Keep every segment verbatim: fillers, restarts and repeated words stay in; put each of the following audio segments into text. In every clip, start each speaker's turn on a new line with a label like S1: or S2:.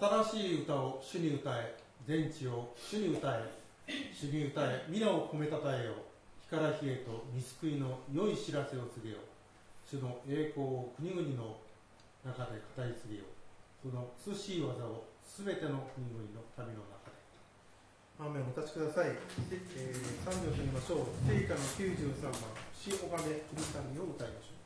S1: 新しい歌を主に歌え、全地を主に歌え、主に歌え、皆を褒めたたえよ。日から日へと御救いの良い知らせを告げよ。主の栄光を国々の中で語り継げよ。その涼しい技をすべての国々の民の中で。アーメン。お立ちください。で、えー、賛美をとりましょう。聖歌のきゅうじゅうさんばん、主おかめ国民を歌いましょう。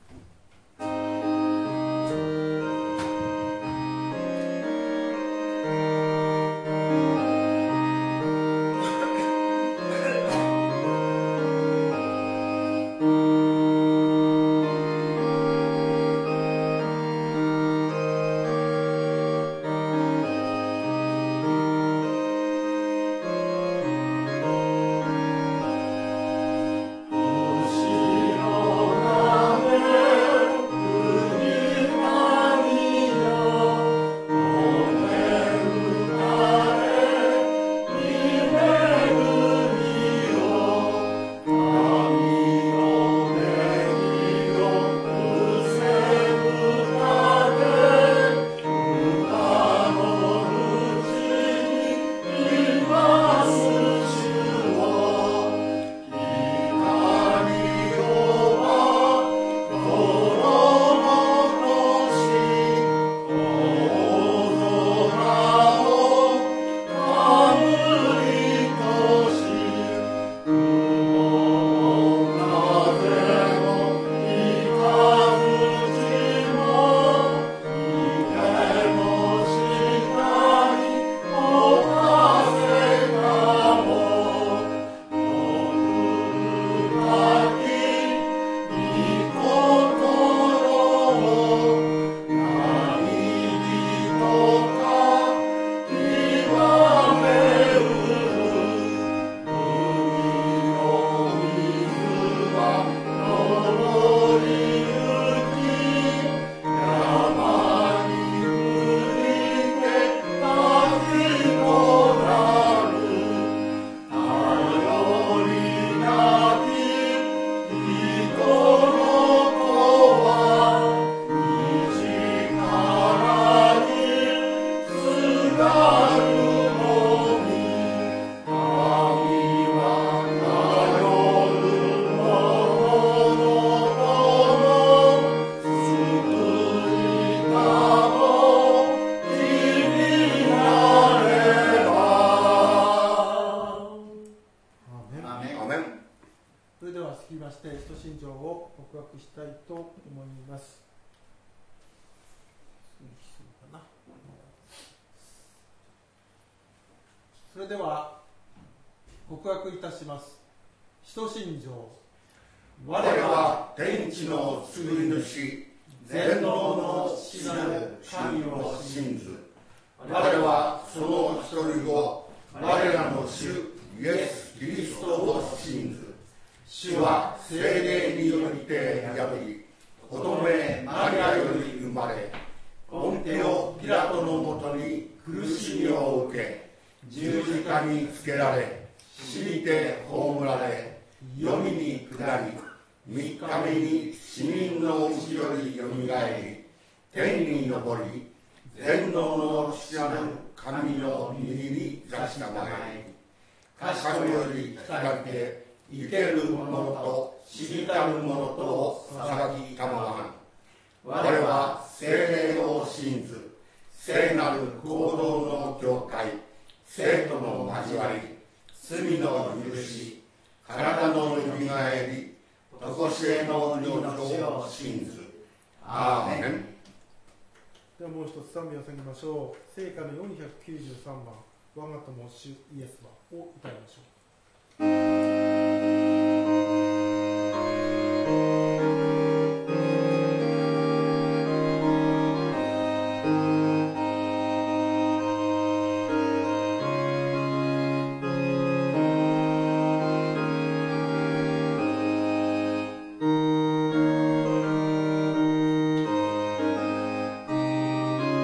S1: それでは告白いたします。使徒信条。
S2: 我は天地の救い主、全能の父なる神を信ず。我はその一人子、我らの主イエス・キリストを信ず。主は聖霊によりて宿り、乙女マリアより生まれ、ポンテオ・ピラトのもとに苦しみを受け、十字架につけられ、死にて葬られ、黄泉に下り、三日目に死人のうちよりよみがえり、天に昇り、全能の父なる神の右に座したまえ、賢より光って生ける者と死にたる者とを裁きたまわん。我は聖霊を信ず、聖なる行動の教会、生徒の交わり、罪の許し、体のよみがえり、とこしえの命を信ず。アーメン。
S1: ではもう一つ賛美を捧げましょう。聖歌のよんひゃくきゅうじゅうさんばん、我が友主イエスはを歌いましょう。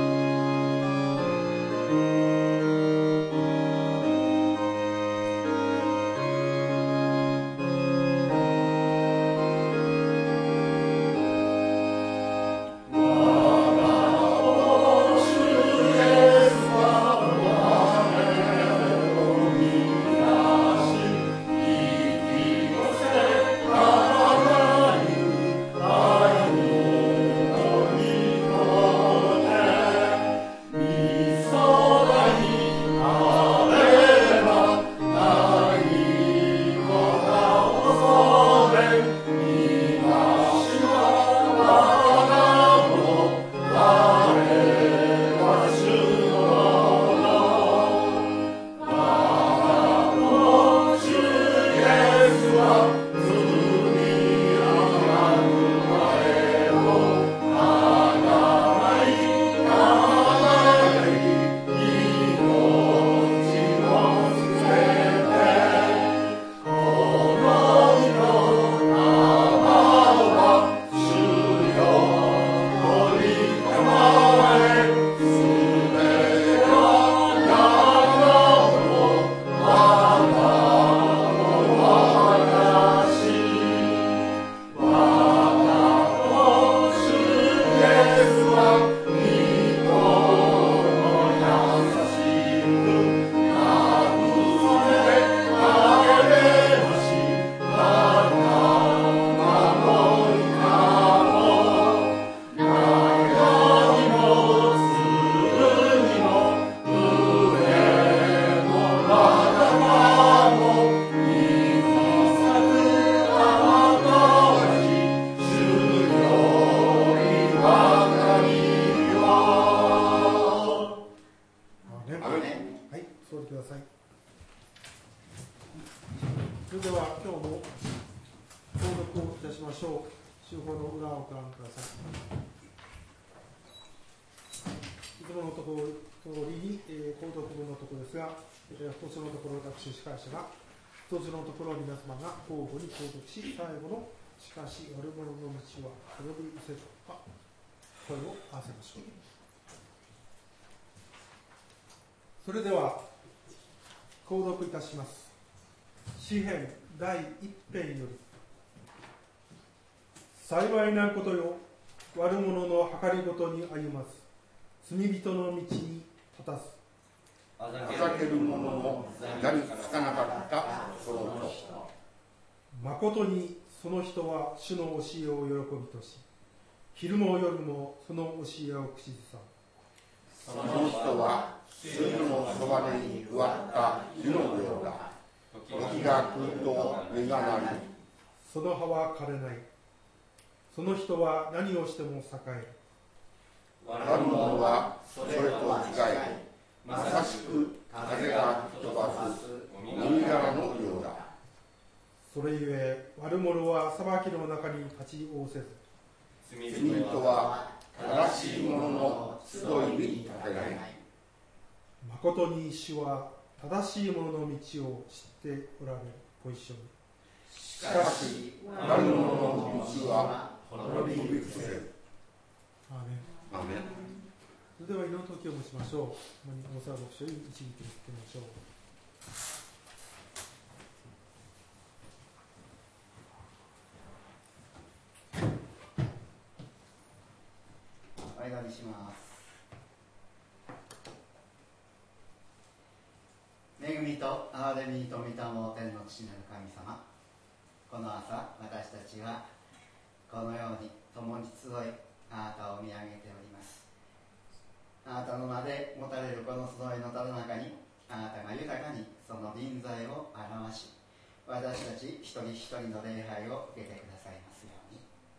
S3: 「
S1: 司会者が一つのところ皆様が交互に購読し、最後のしかし悪者の道は滅び失せとか声を合わせましょう。それでは購読いたします。詩編だい一編より、幸いなことよ、悪者の計りごとに歩まず、罪人の道に立たず、
S2: あざける者の座につかなかったそうと。
S1: 誠にその人は主の教えを喜びとし、昼も夜もその教えを口ずさ
S2: む。その人は水のそばに植わった木のようだ。時が来ると実がなり、
S1: その葉は枯れない。その人は何をしても栄える。
S2: 悪者はそれと違い、まさしく風が吹き飛ばすもみ殻のようだ。
S1: それゆえ悪者は裁きの中に立ち仰せず、
S2: 罪人は正しい者の集いに立てない。
S1: 誠に主は正しい者の道を知っておられる。ご一緒に。
S2: しかし悪者の道は滅び失せる。
S1: アーメン。
S2: アーメン。
S1: それでは祈る時を持ちましょう。大沢牧師に一時に行ってみましょう。
S3: お祈りします。恵みと憐れみと御霊を天の父なる神様、この朝私たちはこのように共に集い、あなたを見上げております。あなたの名で持たれるこの集いのただ中に、あなたが豊かにその臨在を表し、私たち一人一人の礼拝を受けてくださいますように。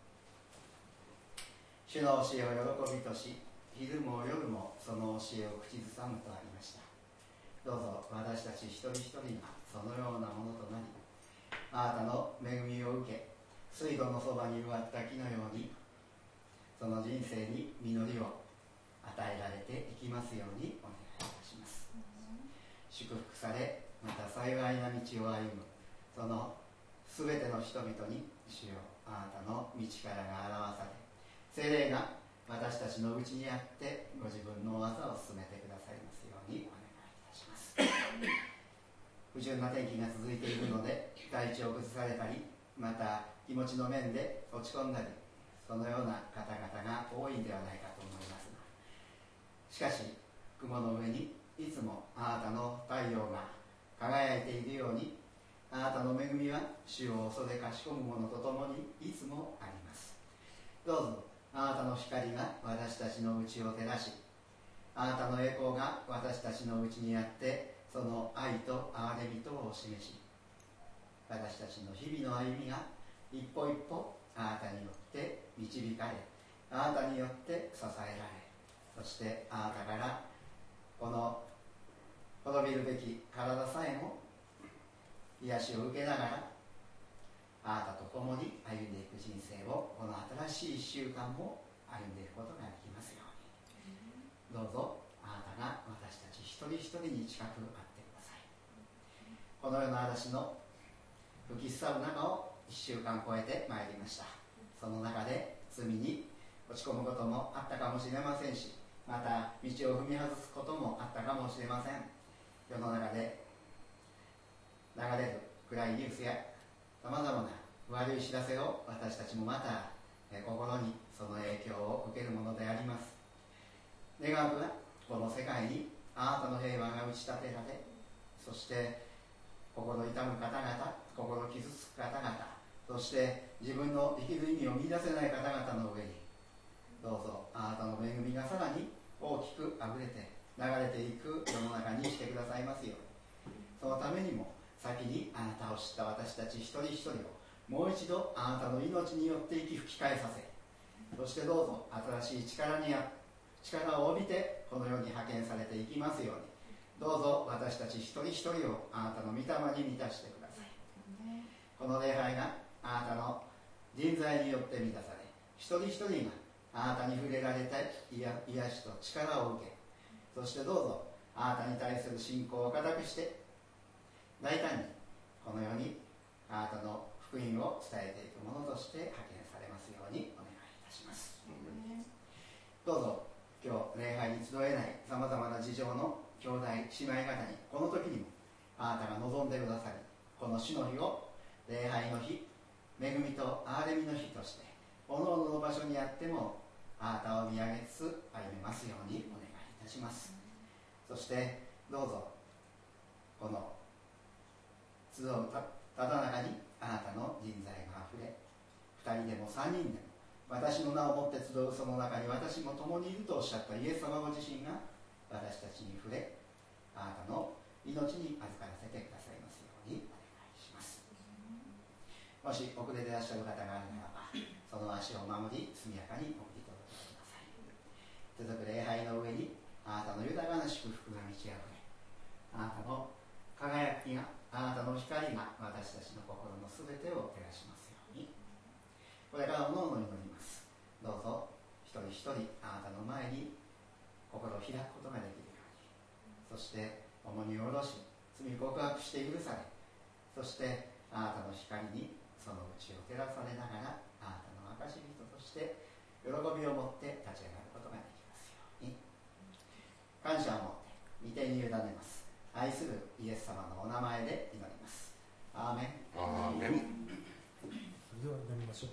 S3: 主の教えを喜びとし、昼も夜もその教えを口ずさむとありました。どうぞ私たち一人一人がそのようなものとなり、あなたの恵みを受け、水路のそばに植わった木のように、その人生に実りを与えられていきますようにお願いいたします。祝福され、また幸いな道を歩むそのすべての人々に、主よ、あなたの道からが表され、聖霊が私たちのうちにあってご自分の技を進めてくださいますようにお願いいたします。不順な天気が続いているので、体調を崩されたり、また気持ちの面で落ち込んだり、そのような方々が多いんではないかと思いますが、しかし雲の上にいつもあなたの太陽が輝いているように、あなたの恵みは主を恐れかしこむ者と共にいつもあります。どうぞあなたの光が私たちのうちを照らし、あなたの栄光が私たちのうちにあって、その愛と憐れみとを示し、私たちの日々の歩みが一歩一歩あなたによって導かれ、あなたによって支えられ、そしてあなたからこの滅びるべき体さえも癒しを受けながら、 あなたと共に歩んでいく人生をこの新しいいっしゅうかんも歩んでいくことができますように、どうぞあなたが私たち一人一人に近くあってください。このような私の吹きすさぶ中をいっしゅうかん超えてまいりました。その中で罪に落ち込むこともあったかもしれませんし、また道を踏み外すこともあったかもしれません。世の中で流れる暗いニュースやさまざまな悪い知らせを私たちもまた心にその影響を受けるものであります。願うがこの世界にあなたの平和が打ち立てられ、そして心痛む方々、心傷つく方々、そして自分の生きる意味を見出せない方々の上に、どうぞあなたの恵みがさらに大きくあふれて流れていく世の中にしてくださいますように、そのためにも先にあなたを知った私たち一人一人をもう一度あなたの命によって息吹き返させ、そしてどうぞ新しい力にあ力を帯びてこの世に派遣されていきますように、どうぞ私たち一人一人をあなたの御霊に満たしてください。この礼拝があなたの人材によって満たされ、一人一人があなたに触れられた癒しと力を受け、そしてどうぞあなたに対する信仰を固くして大胆にこの世にあなたの福音を伝えていくものとして派遣されますようにお願いいたします。どうぞ今日礼拝に集えないさまざまな事情の兄弟姉妹方にこの時にもあなたが望んでくださり、この主の日を礼拝の日、恵みと憐れみの日として各々の場所にあってもあなたを見上げつつ歩めますようにお願いいたします。そしてどうぞこの集うたただ中にあなたの人材があふれ、ふたりでもさんにんでも私の名をもって集うその中に私も共にいるとおっしゃったイエス様ご自身が私たちに触れ、あなたの命に預からせてくださいますようにお願いします。もし遅れていらっしゃる方があるならば、その足を守り速やかに送り届けてください。続く礼拝の上にあなたの豊かな祝福が満ち溢れ、あなたの輝きが、あなたの光が私たちの心のすべてを照らしますように、これからおのおの祈ります。どうぞ一人一人あなたの前に心を開くことができるように、そして重荷を下ろし罪告白して許され、そしてあなたの光にそのうちを照らされながらあなたの証人として喜びを持って立ち上がることができますように、感謝を持って御手に委ねます。愛するイエス様のお名前で祈ります。アーメン。
S2: アーメン。
S1: では祈りましょう。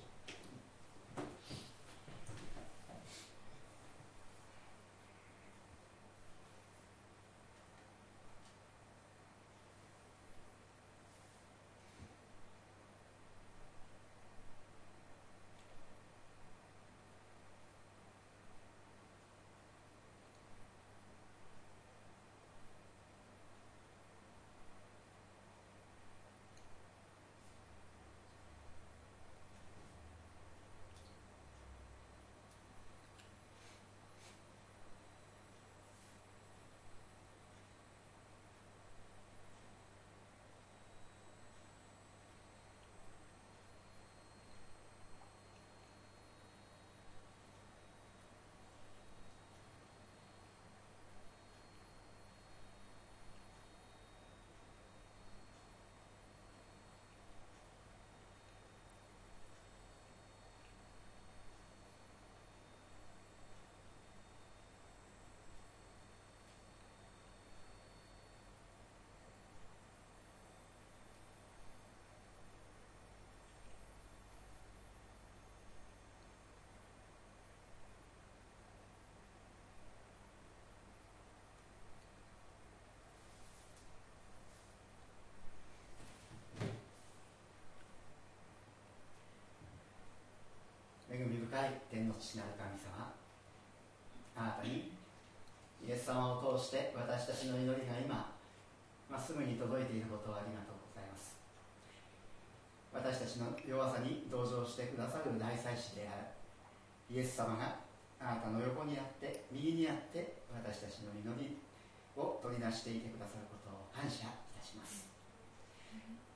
S3: 恵み深い天の父なる神様、あなたにイエス様を通して私たちの祈りが今まっすぐに届いていることをありがとうございます。私たちの弱さに同情してくださる大祭司であるイエス様があなたの横にあって右にあって私たちの祈りを取り出していてくださることを感謝いたします。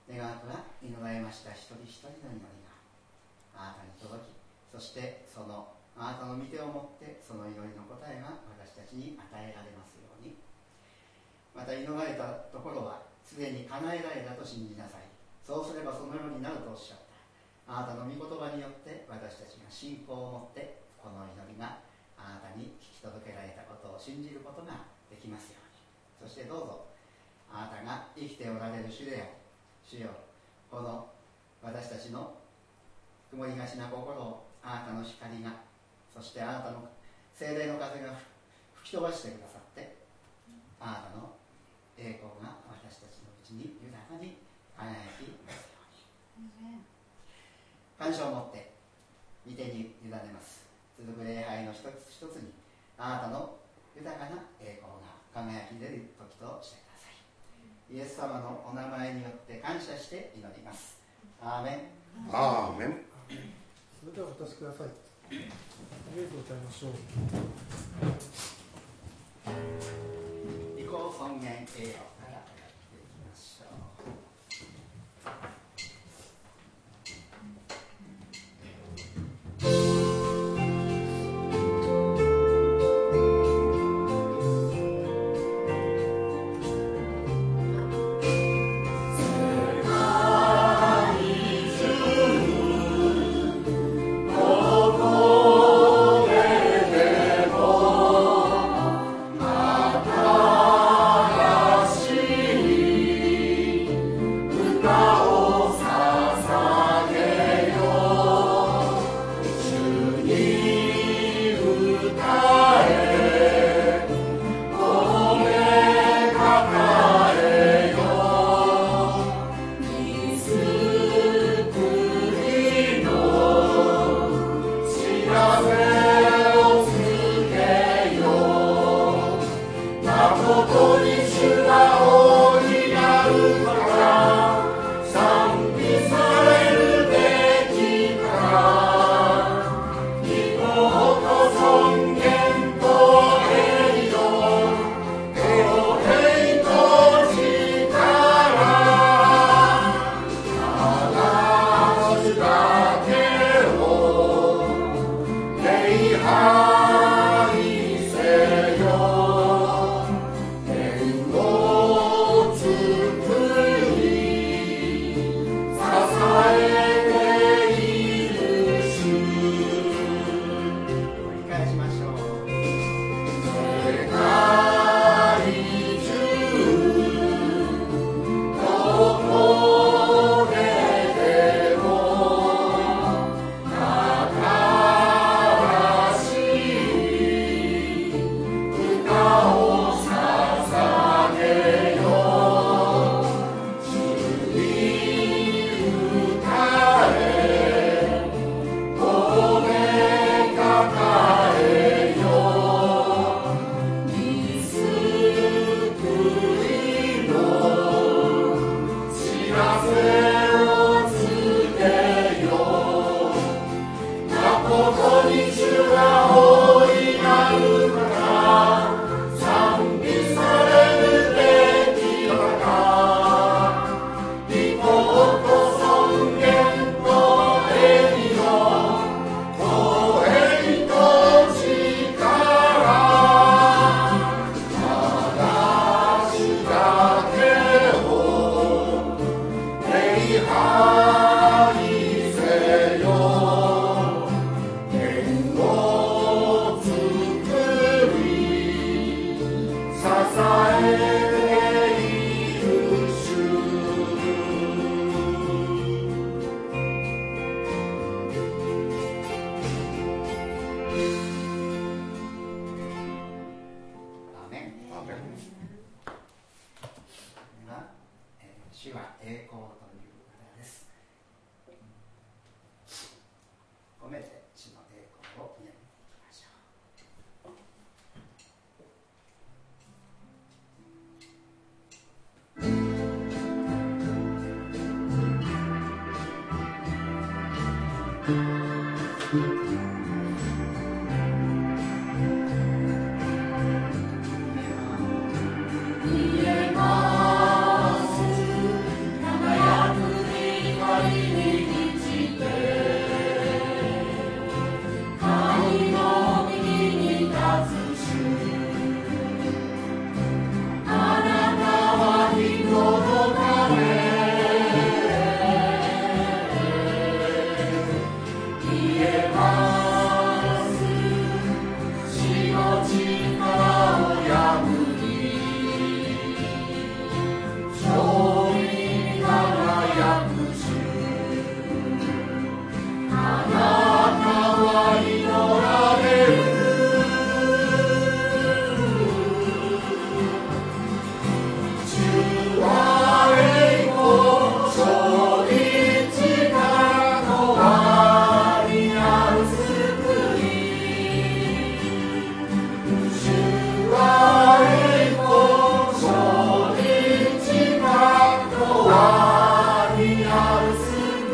S3: 願わくは祈られました一人一人の祈りがあなたに届き、そしてそのあなたの御手をもってその祈りの答えが私たちに与えられますように。また祈られたところはすでに叶えられたと信じなさい。そうすればそのようになるとおっしゃった。あなたの御言葉によって私たちが信仰を持ってこの祈りがあなたに聞き届けられたことを信じることができますように。そしてどうぞあなたが生きておられる主であり、主よ、この私たちの曇りがちな心をあなたの光が、そしてあなたの聖霊の風が吹き飛ばしてくださって、あなたの栄光が私たちのうちに豊かに輝きますように。感謝を持って御手に委ねます。続く礼拝の一つ一つにあなたの豊かな栄光が輝き出る時としてください。イエス様のお名前によって感謝して祈ります。アーメン。
S2: アーメン。
S1: それではお立ちください。ありがとうございましょう。
S3: 利己尊厳栄誉からやっていきましょう。
S4: 輝く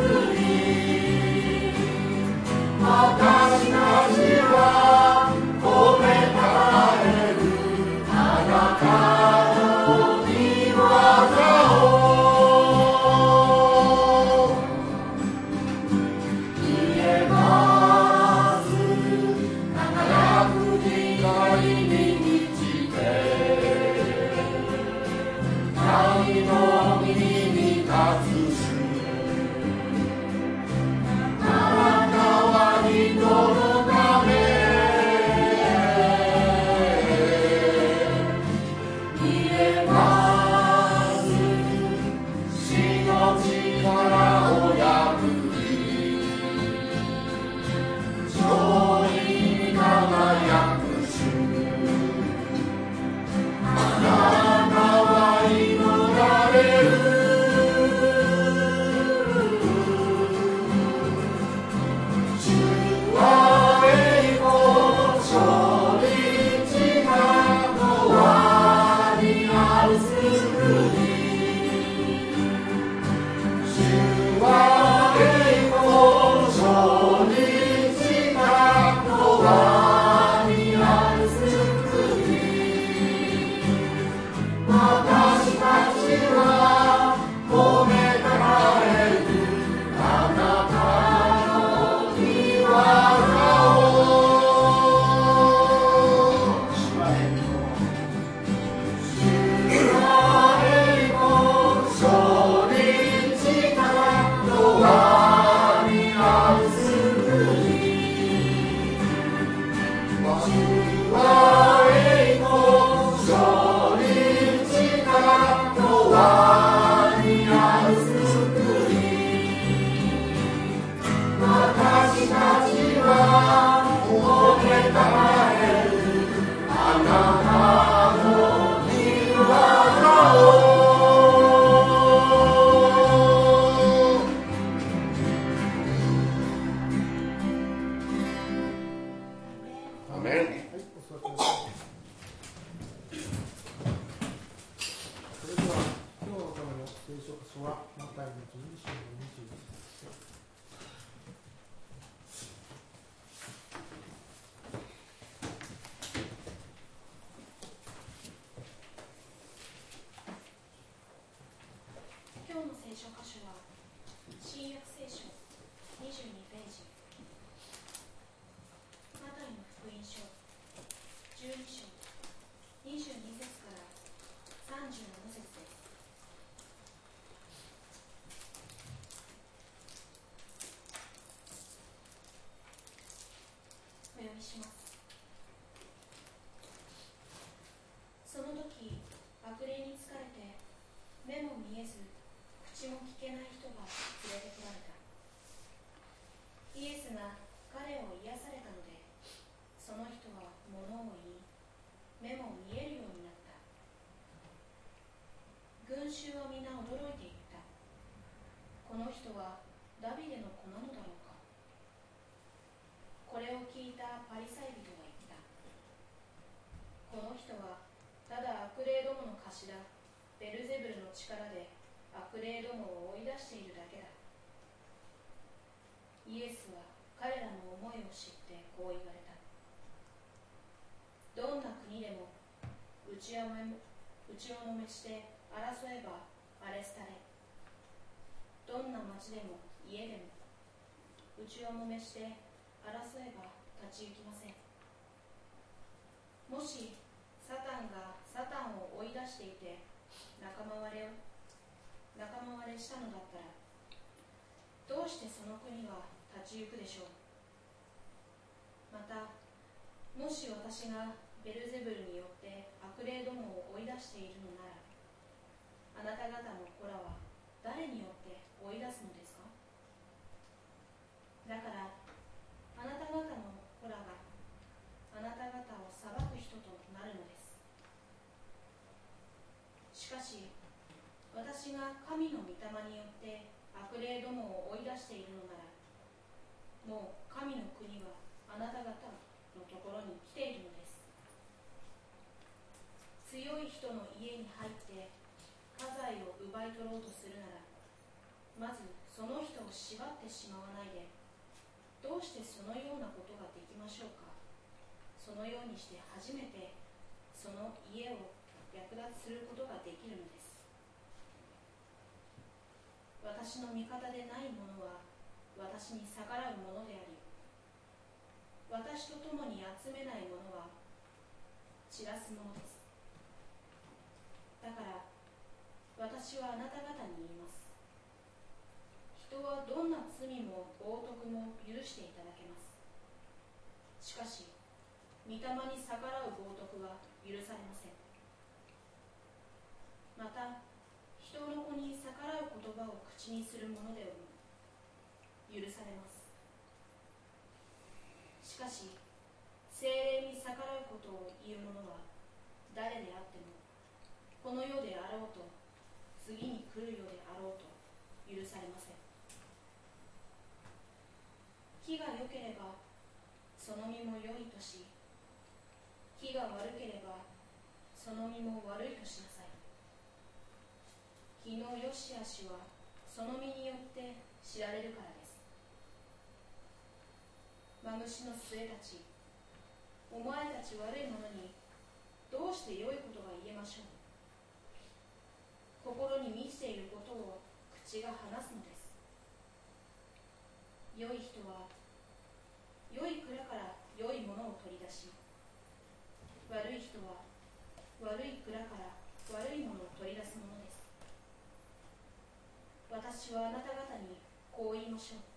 S4: 人の家に入って家財を奪い取ろうとするなら、まずその人を縛ってしまわないで、どうしてそのようなことができましょうか。そのようにして初めてその家を略奪することができるのです。私の味方でない者は私に逆らう者であり、私と共に集めない者は散らすものです。だから私はあなた方に言います。人はどんな罪も冒涜も許していただけます。しかし御霊に逆らう冒涜は許されません。また人の子に逆らう言葉を口にする者でも許されます。しかし聖霊に逆らうことを言う者は誰であっても、この世であろうと次に来る世であろうと許されません。木が良ければその実も良いとし、木が悪ければその実も悪いとしなさい。木の良し悪しはその実によって知られるからです。マムシの末たち、お前たち悪い者にどうして良いことが言えましょう。心に満ちていることを口が話すのです。良い人は良い蔵から良いものを取り出し、悪い人は悪い蔵から悪いものを取り出すものです。私はあなた方にこう言いましょう。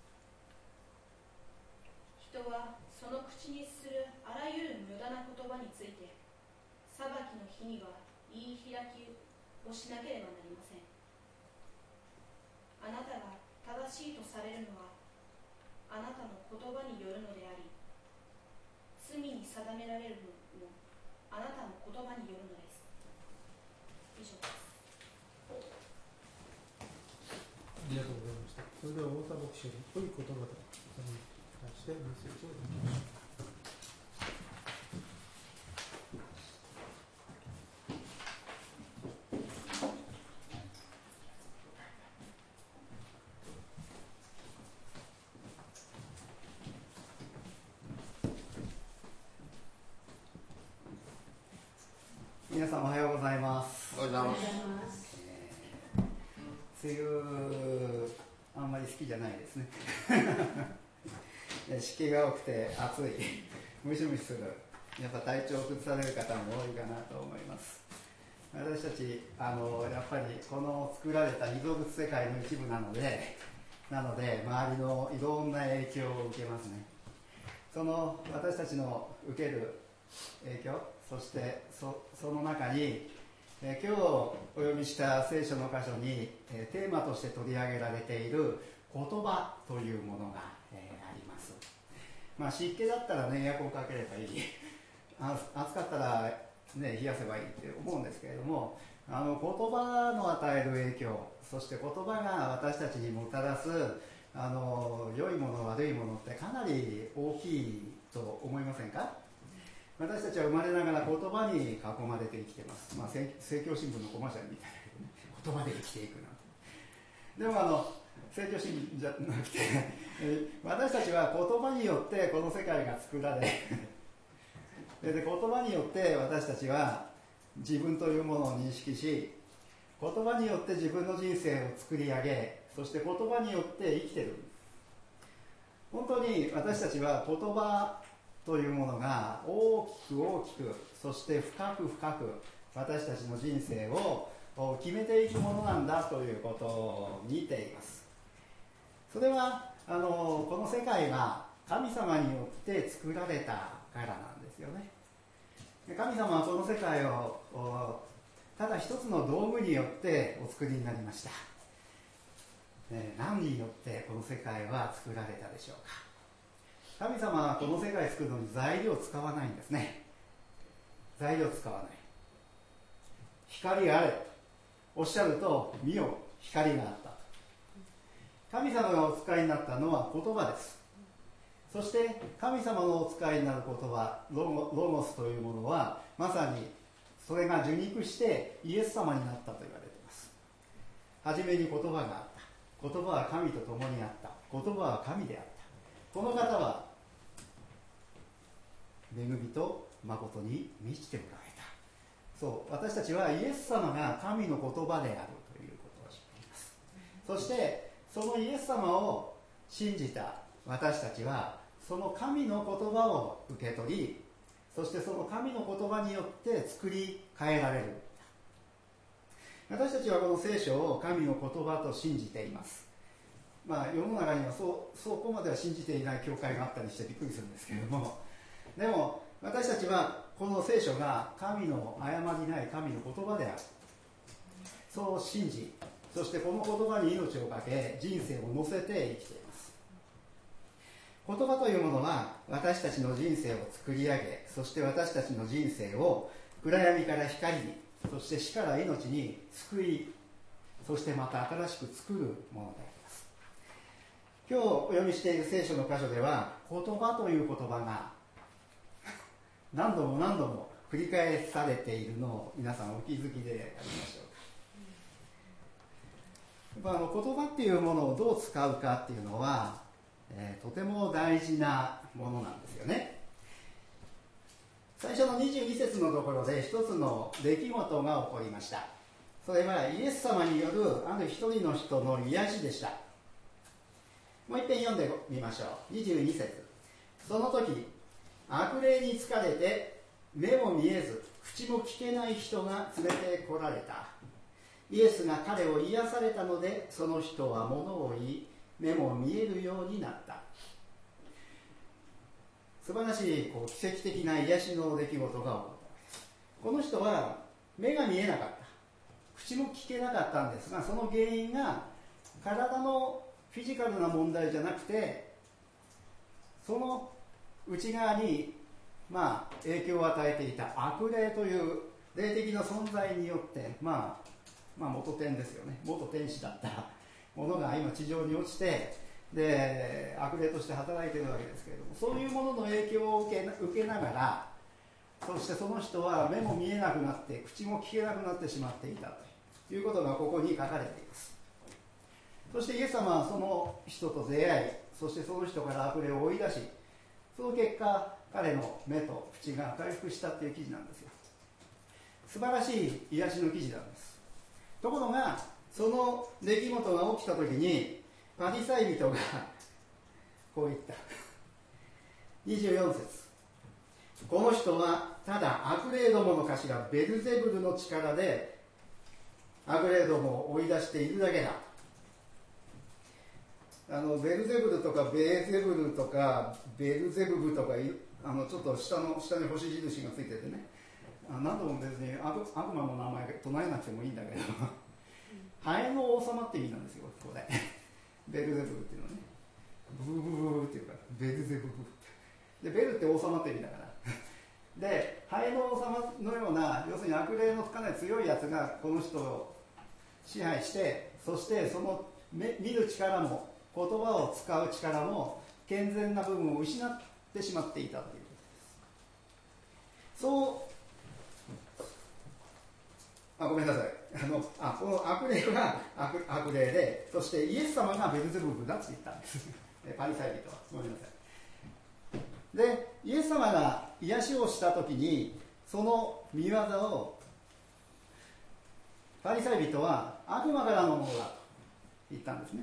S4: 人はその口にするあらゆる無駄な言葉について、裁きの日には言い開きをしなければなりません。あなたが正しいとされるのはあなたの言葉によるのであり、罪に定められるのもあなたの言葉によるのです。以上です。
S1: ありがとうございました。それでは太田牧師より濃い言葉で対してメッセージをいただきます。
S3: 皆さんおはようございます。
S2: おはようございます。
S3: 梅雨あんまり好きじゃないですね湿気が多くて暑い、ムシムシする、やっぱ体調を崩される方も多いかなと思います。私たちあのやっぱりこの作られた被造物世界の一部なのでなので周りのいろんな影響を受けますね。その私たちの受ける影響、そして そ, その中にえー、今日お読みした聖書の箇所に、えー、テーマとして取り上げられている言葉というものが、えー、あります。まあ、湿気だったらねエアコンかければいいあ暑かったら、ね、冷やせばいいって思うんですけれども、あの言葉の与える影響、そして言葉が私たちにもたらすあの良いもの悪いものってかなり大きいと思いませんか。私たちは生まれながら言葉に囲まれて生きています。まあ、政教新聞のコマーシャルみたいな、ね、言葉で生きていくなんて。でもあの政教新聞じゃなくて私たちは言葉によってこの世界が作られで言葉によって私たちは自分というものを認識し、言葉によって自分の人生を作り上げ、そして言葉によって生きている。本当に私たちは言葉というものが大きく大きく、そして深く深く私たちの人生を決めていくものなんだということを見ています。それはあのこの世界が神様によって作られたからなんですよね。神様はこの世界をただ一つの道具によってお作りになりました。何によってこの世界は作られたでしょうか。神様はこの世界を作るのに材料を使わないんですね。材料を使わない。光があれおっしゃると見よ光があった。神様がお使いになったのは言葉です。そして神様のお使いになる言葉、ロゴ、ロゴスというものはまさにそれが受肉してイエス様になったと言われています。はじめに言葉があっ言葉は神と共にあった。言葉は神であった。この方は恵みと誠に満ちておられた。そう、私たちはイエス様が神の言葉であるということを知っています。そしてそのイエス様を信じた私たちはその神の言葉を受け取り、そしてその神の言葉によって作り変えられる。私たちはこの聖書を神の言葉と信じています。まあ世の中にはそう、そこまでは信じていない教会があったりしてびっくりするんですけれども、でも私たちはこの聖書が神の誤りない神の言葉である、そう信じ、そしてこの言葉に命をかけ人生を乗せて生きています。言葉というものは私たちの人生を作り上げ、そして私たちの人生を暗闇から光に、そして死から命に救い、そしてまた新しく作るものであります。今日お読みしている聖書の箇所では言葉という言葉が何度も何度も繰り返されているのを皆さんお気づきでありましょうか。やっぱあの言葉っていうものをどう使うかっていうのは、えー、とても大事なものなんですよね。最初のにじゅうに節のところで一つの出来事が起こりました。それはイエス様によるある一人の人の癒しでした。もう一遍読んでみましょう。にじゅうに節。その時悪霊に疲れて目も見えず口も聞けない人が連れてこられた。イエスが彼を癒されたので、その人は物を言い目も見えるようになった。素晴らしいこう奇跡的な癒しの出来事が起こったわけです。この人は目が見えなかった、口も聞けなかったんですが、その原因が体のフィジカルな問題じゃなくて、その内側にまあ影響を与えていた悪霊という霊的な存在によって、まあ、まあ元天ですよね、元天使だったものが今地上に落ちて、で悪霊として働いているわけですけれども、そういうものの影響を受け、受けながら、そしてその人は目も見えなくなって口も聞けなくなってしまっていたということがここに書かれています。そしてイエス様はその人と出会い、そしてその人から悪霊を追い出し、その結果彼の目と口が回復したっていう記事なんですよ。素晴らしい癒しの記事なんです。ところがその出来事が起きた時にパリサイ人がこう言った。にじゅうよん節。この人はただ悪霊どもの頭ベルゼブルの力で悪霊どもを追い出しているだけだ。あのベルゼブルとかベーゼブルとかベルゼブブとか、あのちょっと下の下に星印がついててね、あ何度も別に悪悪魔の名前唱えなくてもいいんだけどハエの王様って意味なんですよ、これベルゼブルっていうのはね、ブーブーブーっていうからベルゼブブで、ベルって王様って意味だからで、ハエの王様のような、要するに悪霊のかなり強いやつがこの人を支配して、そしてその見る力も言葉を使う力も健全な部分を失ってしまっていたということです。そうあごめんなさいあのあこの悪霊は 悪, 悪霊で、そしてイエス様がベルゼブブだって言ったんですパリサイ人は。ごめんなさい。でイエス様が癒しをしたときに、その見業をパリサイ人は悪魔からのものだと言ったんですね。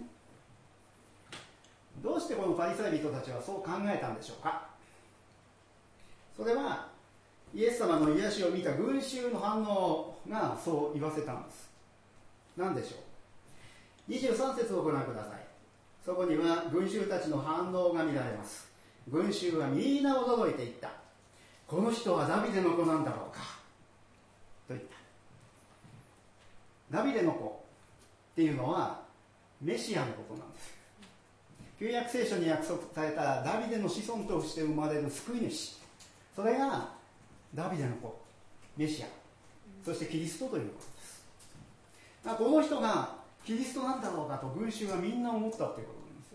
S3: どうしてこのパリサイ人たちはそう考えたんでしょうか。それはイエス様の癒しを見た群衆の反応がそう言わせたんです。何でしょう。にじゅうさん節をご覧ください。そこには群衆たちの反応が見られます。群衆はみんな驚いていった。この人はダビデの子なんだろうかと言った。ダビデの子っていうのはメシアのことなんです。旧約聖書に約束されたダビデの子孫として生まれる救い主、それがダビデの子メシア、そしてキリストということです。この人がキリストなんだろうかと群衆がみんな思ったということなんですよ。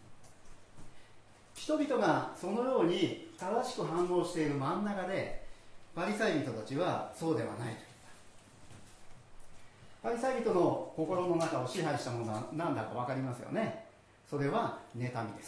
S3: 人々がそのように正しく反応している真ん中で、パリサイ人たちはそうではないと言った。 パリサイ人の心の中を支配したものは何だか分かりますよね。それは妬みです。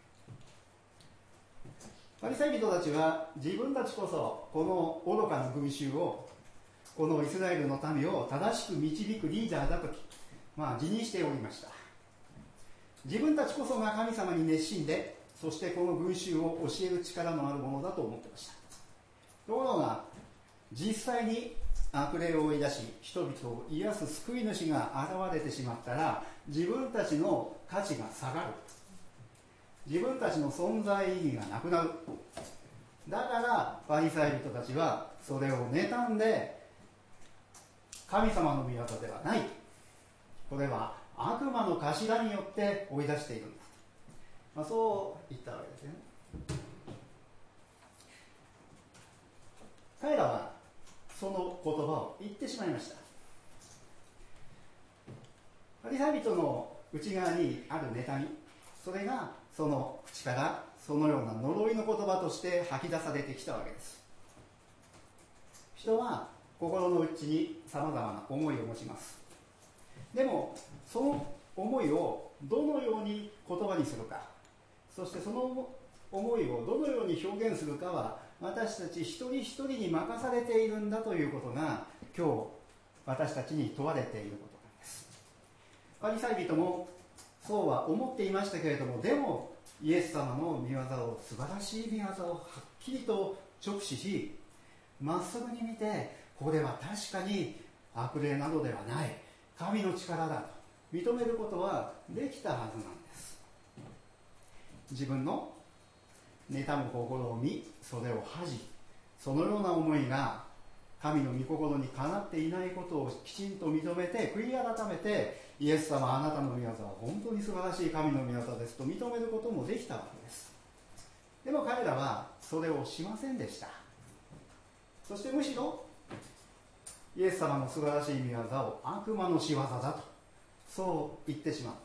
S3: パリサイ人たちは自分たちこそこの愚かな群衆を、このイスラエルの民を正しく導くリーダーだと、まあ、自認しておりました。自分たちこそが神様に熱心で、そしてこの群衆を教える力のあるものだと思っていました。ところが実際に悪霊を追い出し人々を癒す救い主が現れてしまったら、自分たちの価値が下がる、自分たちの存在意義がなくなる。だからパリサイ人たちはそれを妬んで、神様の御業ではない、これは悪魔の頭によって追い出しているんだ、まあ、そう言ったわけですよね。彼らはその言葉を言ってしまいました。パリサイ人の内側にある妬み、それがその口からそのような呪いの言葉として吐き出されてきたわけです。人は心の内にさまざまな思いを持ちます。でもその思いをどのように言葉にするか、そしてその思いをどのように表現するかは私たち一人一人に任されているんだということが今日私たちに問われていることなんです。パリサイ人もそうは思っていましたけれども、でもイエス様の御業を、素晴らしい御業をはっきりと直視し、まっすぐに見て、これは確かに悪霊などではない、神の力だと認めることはできたはずなんです。自分の妬む心を見、それを恥じ、そのような思いが神の御心にかなっていないことをきちんと認めて、悔い改めて、イエス様あなたの御業は本当に素晴らしい神の御業ですと認めることもできたわけです。でも彼らはそれをしませんでした。そしてむしろイエス様の素晴らしい御業を悪魔の仕業だとそう言ってしまった。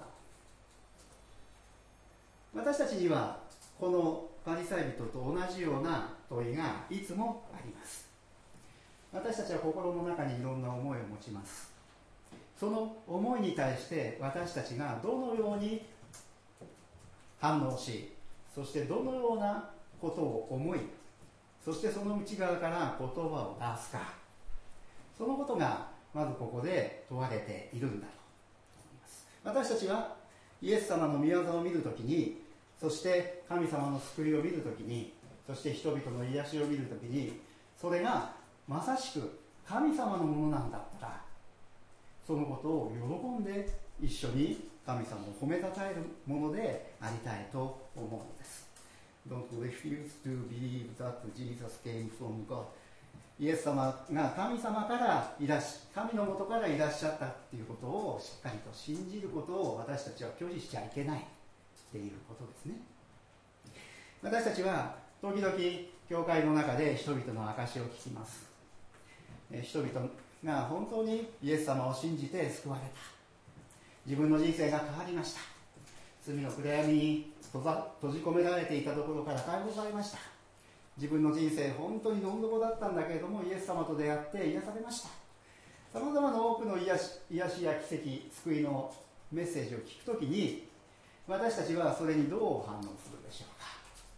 S3: 私たちにはこのパリサイ人と同じような問いがいつもあります。私たちは心の中にいろんな思いを持ちます。その思いに対して私たちがどのように反応し、そしてどのようなことを思い、そしてその内側から言葉を出すか、そのことがまずここで問われているんだと思います。私たちはイエス様の御業を見るときに、そして神様の救いを見るときに、そして人々の癒しを見るときに、それがまさしく神様のものなんだったら、そのことを喜んで一緒に神様を褒めたたえるものでありたいと思うのです。 Don't refuse to believe that Jesus came from God。 イエス様が神様からいらし、神の元からいらっしゃったっていうことをしっかりと信じることを私たちは拒否しちゃいけないっていうことですね。私たちは時々教会の中で人々の証を聞きます。人々が本当にイエス様を信じて救われた、自分の人生が変わりました、罪の暗闇に閉じ込められていたところから解放されました、自分の人生本当にどん底だったんだけれどもイエス様と出会って癒されました。さまざまな多くの癒し、癒しや奇跡、救いのメッセージを聞くときに、私たちはそれにどう反応するでしょうか。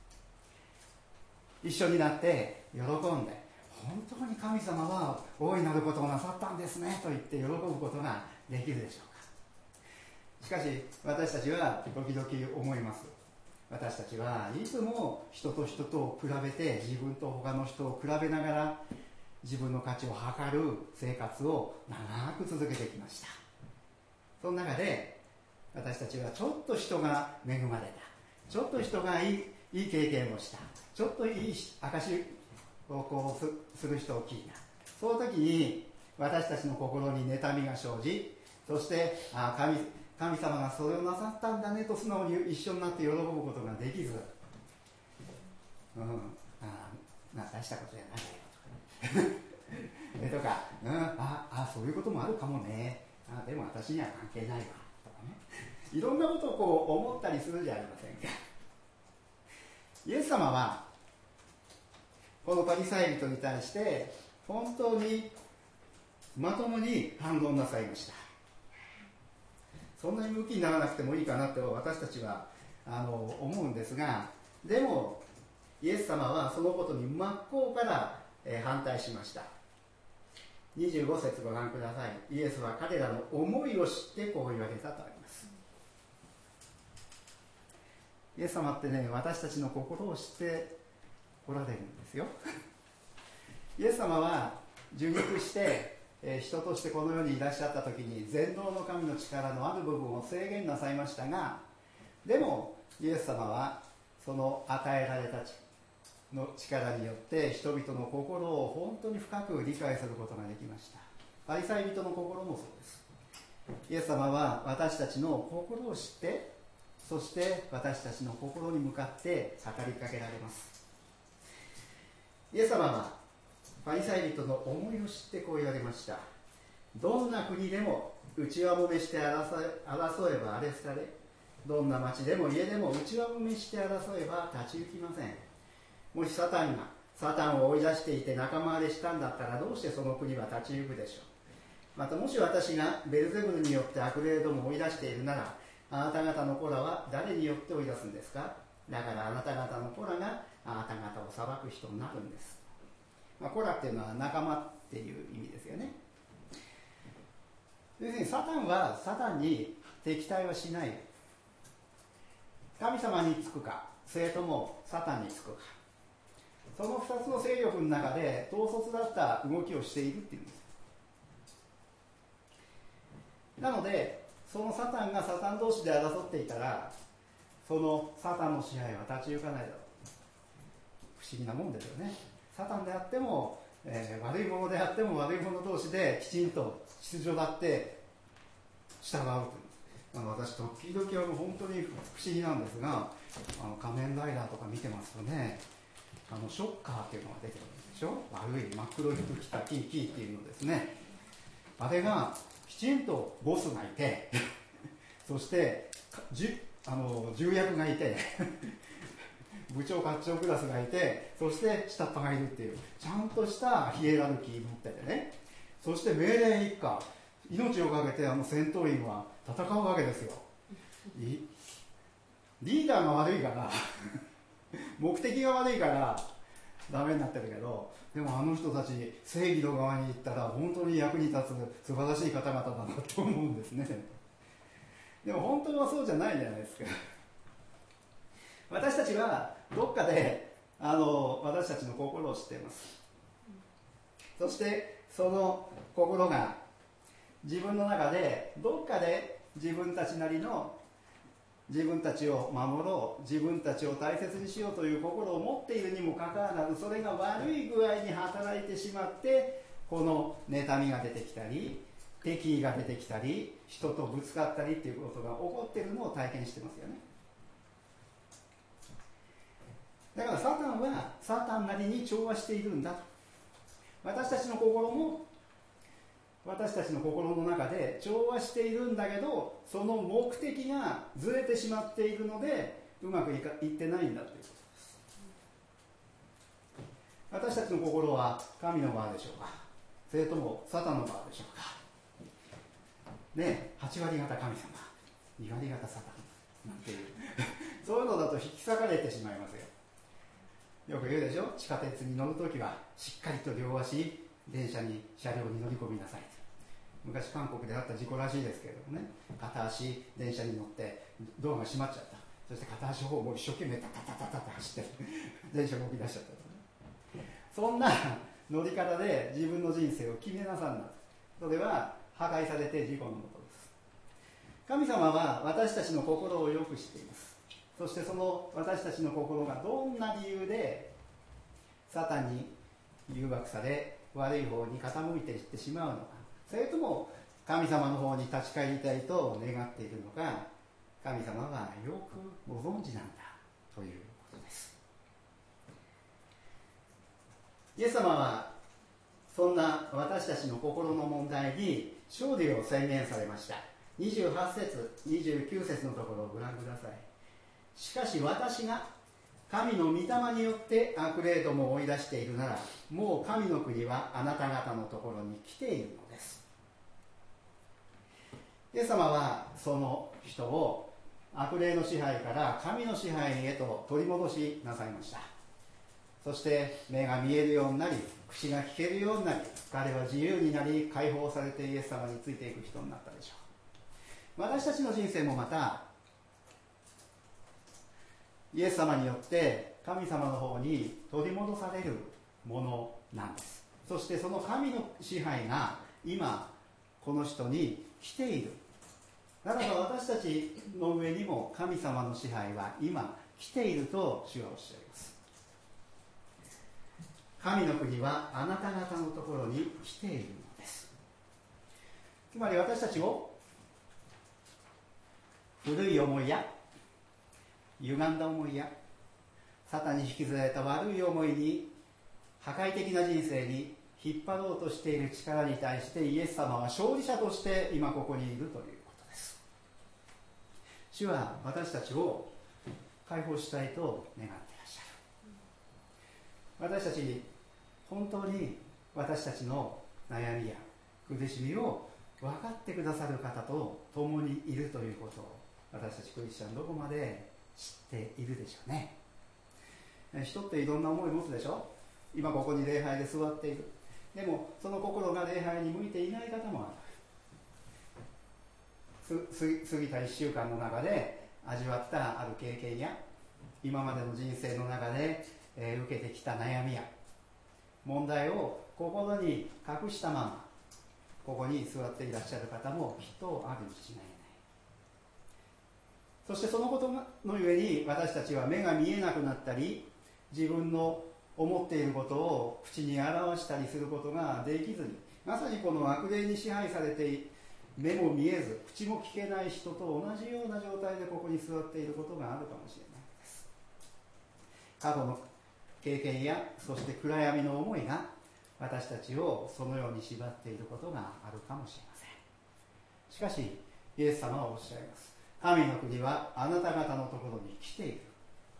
S3: 一緒になって喜んで、本当に神様は大いなることをなさったんですねと言って喜ぶことができるでしょうか。しかし私たちは時々思います。私たちはいつも人と人と比べて、自分と他の人を比べながら自分の価値を測る生活を長く続けてきました。その中で私たちはちょっと人が恵まれた、ちょっと人がいい、いい経験をした、ちょっといい証をこうする人を聞いた。その時に私たちの心に妬みが生じ、そしてあ 神, 神様がそれをなさったんだねと素直に一緒になって喜ぶことができず、うん、あまあ大したことじゃないよとかとか、うん、ああそういうこともあるかもね、あでも私には関係ないわとかね、いろんなことをこう思ったりするじゃありませんか。イエス様はこのパリサイ人に対して本当にまともに反論なさいました。そんなに向きにならなくてもいいかなと私たちはあの思うんですが、でもイエス様はそのことに真っ向から、えー、反対しました。にじゅうご節ご覧ください。イエスは彼らの思いを知ってこう言われたとあります。イエス様ってね、私たちの心を知っておられるんですよ。イエス様は受肉して、えー、人としてこの世にいらっしゃった時に全能の神の力のある部分を制限なさいましたが、でもイエス様はその与えられたの力によって人々の心を本当に深く理解することができました。パリサイ人の心もそうです。イエス様は私たちの心を知って、そして私たちの心に向かって語りかけられます。イエス様はパリサイ人の思いを知ってこう言われました。どんな国でも内輪もめして争えば荒れ廃れ、どんな町でも家でも内輪もめして争えば立ち行きません。もしサタンがサタンを追い出していて仲間割れしたんだったら、どうしてその国は立ち行くでしょう。またもし私がベルゼブルによって悪霊どもを追い出しているなら、あなた方の子らは誰によって追い出すんですか。だからあなた方の子らがあなた方を裁く人になるんです。まあ、子らっていうのは仲間っていう意味ですよね。要するにサタンはサタンに敵対はしない。神様につくか、それともサタンにつくか、そのふたつの勢力の中で統率だった動きをしているっていうんです。なのでそのサタンがサタン同士で争っていたら、そのサタンの支配は立ち行かないだろう。不思議なもんですよね。サタンであっても、えー、悪いものであっても悪いもの同士できちんと秩序だって従うという。あの私時々は本当に不思議なんですが、あの仮面ライダーとか見てますとね、あのショッカーっていうのが出てくるんでしょ。悪い真っ黒い服着たキーキーっていうのですね。あれがきちんとボスがいてそしてじあの重役がいて部長課長クラスがいて、そして下っ端がいるっていうちゃんとしたヒエラルキー持っててね、そして命令一家、命をかけてあの戦闘員は戦うわけですよ。リーダーが悪いから目的が悪いからダメになってるけど、でもあの人たち正義の側に行ったら本当に役に立つ素晴らしい方々だなと思うんですね。でも本当はそうじゃないじゃないですか。私たちはどっかであの私たちの心を知っています。そしてその心が自分の中でどっかで自分たちなりの自分たちを守ろう、自分たちを大切にしようという心を持っているにもかかわらず、それが悪い具合に働いてしまって、この妬みが出てきたり、敵意が出てきたり、人とぶつかったりっていうことが起こっているのを体験してますよね。だからサタンはサタンなりに調和しているんだと。私たちの心も私たちの心の中で調和しているんだけど、その目的がずれてしまっているのでうまくいかいってないんだということです。私たちの心は神の側でしょうか、それともサタンの側でしょうかね。はち割方神様、に割方サタンなんていうそういうのだと引き裂かれてしまいますよ。よく言うでしょ、地下鉄に乗るときはしっかりと両足電車に車両に乗り込みなさい。昔韓国であった事故らしいですけれどもね、片足電車に乗ってドアが閉まっちゃった。そして片足の方も一生懸命タタタタタって走って電車が動き出しちゃった、ね、そんな乗り方で自分の人生を決めなさんな。それは破壊されて事故のもとです。神様は私たちの心をよく知っています。そしてその私たちの心がどんな理由でサタンに誘惑され悪い方に傾いていってしまうのか、それとも神様の方に立ち返りたいと願っているのか、神様はよくご存知なんだということです。イエス様はそんな私たちの心の問題に勝利を宣言されました。にじゅうはち節にじゅうきゅう節のところをご覧ください。しかし私が神の御霊によって悪霊どもを追い出しているなら、もう神の国はあなた方のところに来ているのです。 イエス様はその人を悪霊の支配から神の支配へと取り戻しなさいました。そして目が見えるようになり、口が聞けるようになり、彼は自由になり解放されてイエス様についていく人になったでしょう。私たちの人生もまたイエス様によって神様の方に取り戻されるものなんです。そしてその神の支配が今この人に来ているならば、私たちの上にも神様の支配は今来ていると主はおっしゃいます。神の国はあなた方のところに来ているのです。つまり私たちを古い思いや歪んだ思いやサタンに引きずられた悪い思いに、破壊的な人生に引っ張ろうとしている力に対して、イエス様は勝利者として今ここにいるということです。主は私たちを解放したいと願っていらっしゃる。私たち本当に私たちの悩みや苦しみを分かってくださる方と共にいるということを、私たちクリスチャンどこまで知っているでしょうね。人っていろんな思いを持つでしょ。今ここに礼拝で座っている。でもその心が礼拝に向いていない方もある。過ぎたいっしゅうかんの中で味わったある経験や今までの人生の中で、えー、受けてきた悩みや問題を心に隠したままここに座っていらっしゃる方もきっとあるに違いない。そしてそのことのゆえに私たちは目が見えなくなったり、自分の思っていることを口に表したりすることができずに、まさにこの悪霊に支配されて目も見えず口も聞けない人と同じような状態でここに座っていることがあるかもしれないです。過去の経験やそして暗闇の思いが私たちをそのように縛っていることがあるかもしれません。しかしイエス様はおっしゃいます。神の国はあなた方のところに来ている。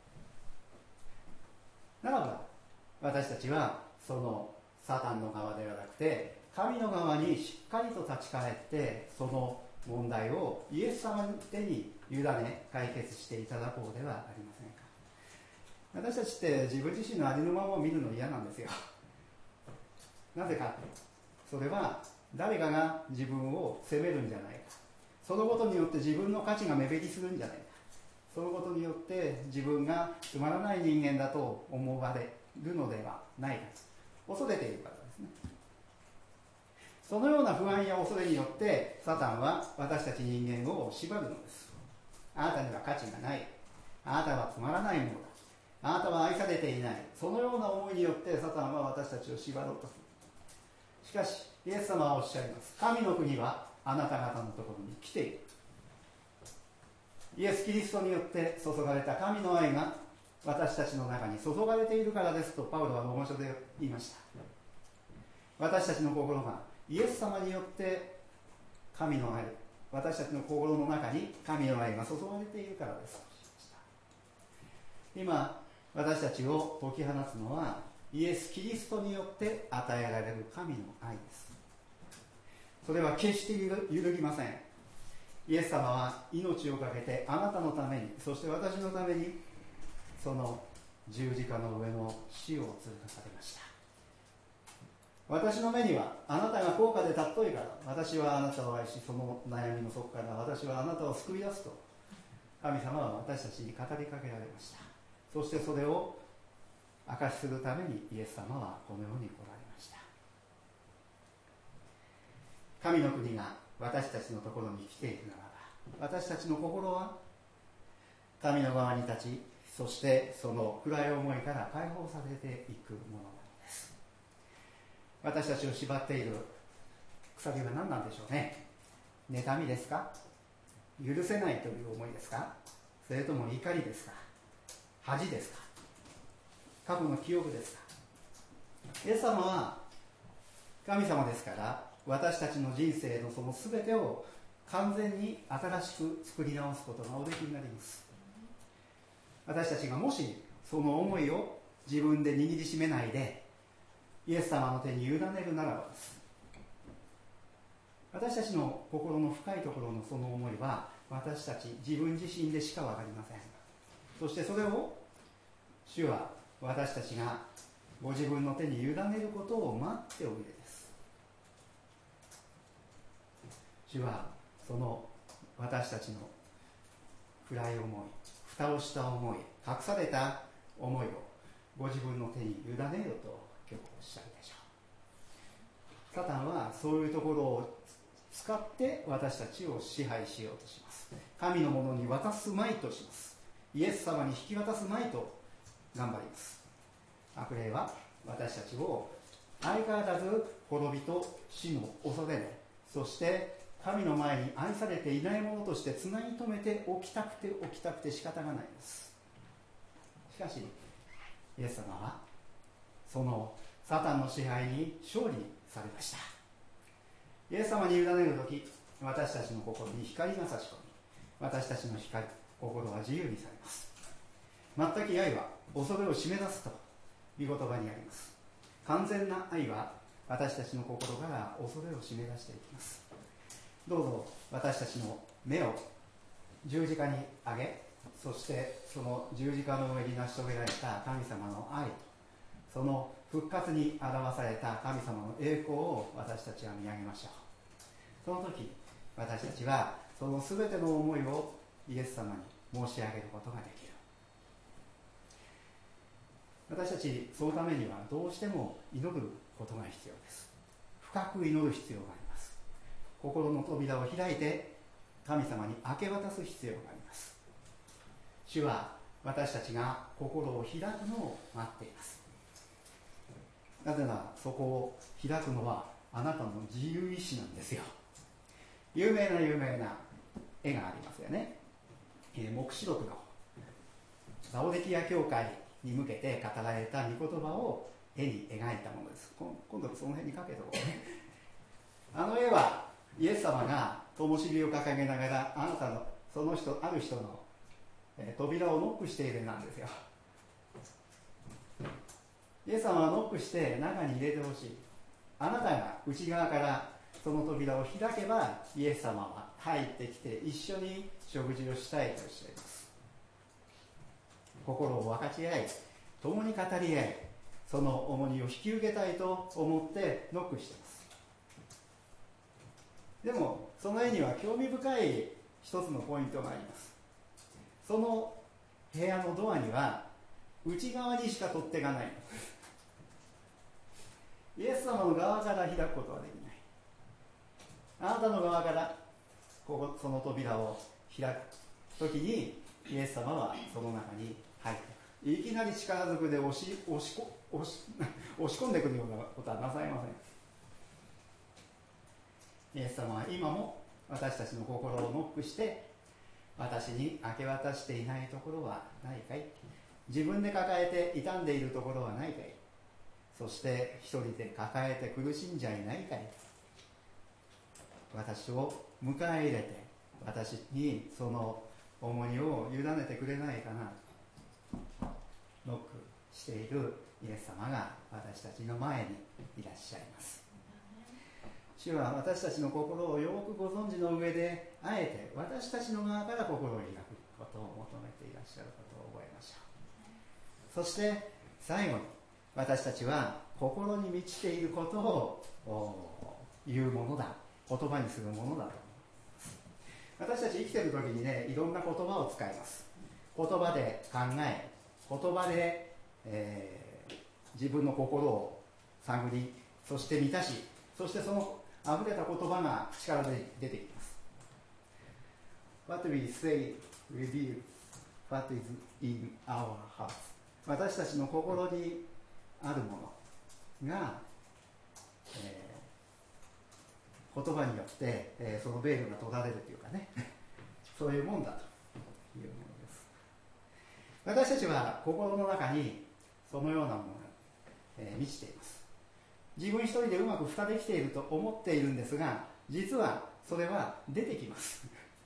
S3: ならば私たちはそのサタンの側ではなくて神の側にしっかりと立ち返って、その問題をイエス様の手に委ね解決していただこうではありませんか。私たちって自分自身のありのままを見るの嫌なんですよ。なぜか、それは誰かが自分を責めるんじゃないか、そのことによって自分の価値が目減りするんじゃないか、そのことによって自分がつまらない人間だと思われるのではないかと恐れているからですね。そのような不安や恐れによってサタンは私たち人間を縛るのです。あなたには価値がない、あなたはつまらないものだ、あなたは愛されていない、そのような思いによってサタンは私たちを縛ろうとする。しかしイエス様はおっしゃいます。神の国はあなた方のところに来ている。イエス・キリストによって注がれた神の愛が私たちの中に注がれているからですとパウロはローマ書で言いました。私たちの心がイエス様によって神の愛、私たちの心の中に神の愛が注がれているからですとしました。今私たちを解き放つのはイエス・キリストによって与えられる神の愛です。それは決して揺るぎません。イエス様は命を懸けてあなたのために、そして私のためにその十字架の上の死を通過されました。私の目にはあなたが高価で尊いから、私はあなたを愛し、その悩みの底から私はあなたを救い出すと神様は私たちに語りかけられました。そしてそれを証しするためにイエス様はこの世に来られました。神の国が私たちのところに来ているならば、私たちの心は神の側に立ち、そしてその暗い思いから解放されていくものなのです。私たちを縛っている鎖は何なんでしょうね。妬みですか、許せないという思いですか、それとも怒りですか、恥ですか、過去の記憶ですか。イエス様は神様ですから、私たちの人生のその全てを完全に新しく作り直すことがおできになります。私たちがもしその思いを自分で握りしめないでイエス様の手に委ねるならばです。 私たちの心の深いところのその思いは私たち自分自身でしか分かりません。そしてそれを主は私たちがご自分の手に委ねることを待っておいでです。主はその私たちの暗い思い、蓋をした思い、隠された思いをご自分の手に委ねよと今日おっしゃるでしょう。サタンはそういうところを使って私たちを支配しようとします。神のものに渡すまいとします。イエス様に引き渡すまいと頑張ります。悪霊は私たちを相変わらず滅びと死の恐れで、そして神の前に愛されていないものとしてつなぎ止めておきたくておきたくて仕方がないです。しかしイエス様はそのサタンの支配に勝利されました。イエス様に委ねるとき、私たちの心に光が差し込み、私たちの光、心は自由にされます。全く愛は恐れを締め出すと御言葉にあります。完全な愛は私たちの心から恐れを締め出していきます。どうぞ私たちの目を十字架に上げ、そしてその十字架の上に成し遂げられた神様の愛と、その復活に表された神様の栄光を私たちは見上げましょう。その時私たちはその全ての思いをイエス様に申し上げることができる。私たちそのためにはどうしても祈ることが必要です。深く祈る必要があります。心の扉を開いて神様に明け渡す必要があります。主は私たちが心を開くのを待っています。なぜならそこを開くのはあなたの自由意志なんですよ。有名な有名な絵がありますよね。黙示録のラオデキア教会に向けて語られた御言葉を絵に描いたものです。今度その辺にかけておこうね。あの絵はイエス様が灯火を掲げながらあなたのその人ある人の、えー、扉をノックしている絵なんですよ。イエス様はノックして中に入れてほしい。あなたが内側からその扉を開けばイエス様は入ってきて一緒に食事をしたいとおっしゃいます。心を分かち合い共に語り合い、その重荷を引き受けたいと思ってノックしています。でもその絵には興味深い一つのポイントがあります。その部屋のドアには内側にしか取っ手がない。イエス様の側から開くことはできない。あなたの側からここその扉を開くときにイエス様はその中に入ってくる。いきなり力ずくで押し、押し、押し、押し込んでくるようなことはなさいません。イエス様は今も私たちの心をノックして、私に明け渡していないところはないかい、自分で抱えて傷んでいるところはないかい、そして一人で抱えて苦しんじゃいないかい、私を迎え入れて私にその重荷を委ねてくれないかな。ノックしているイエス様が私たちの前にいらっしゃいます。主は私たちの心をよくご存知の上で、あえて私たちの側から心を開くことを求めていらっしゃることを覚えましょう。そして最後に、私たちは心に満ちていることを言うものだ、言葉にするものだと思います。私たち生きている時にね、いろんな言葉を使います。言葉で考え、言葉で、えー、自分の心を探り、そして満たし、そしてその溢れた言葉が力で出てきます。 What we say reveals what is in our hearts。 私たちの心にあるものが、えー、言葉によって、えー、そのベールが取られるというかねそういうもんだというものです。私たちは心の中にそのようなものが、えー、満ちています。自分一人でうまく蓋できていると思っているんですが、実はそれは出てきます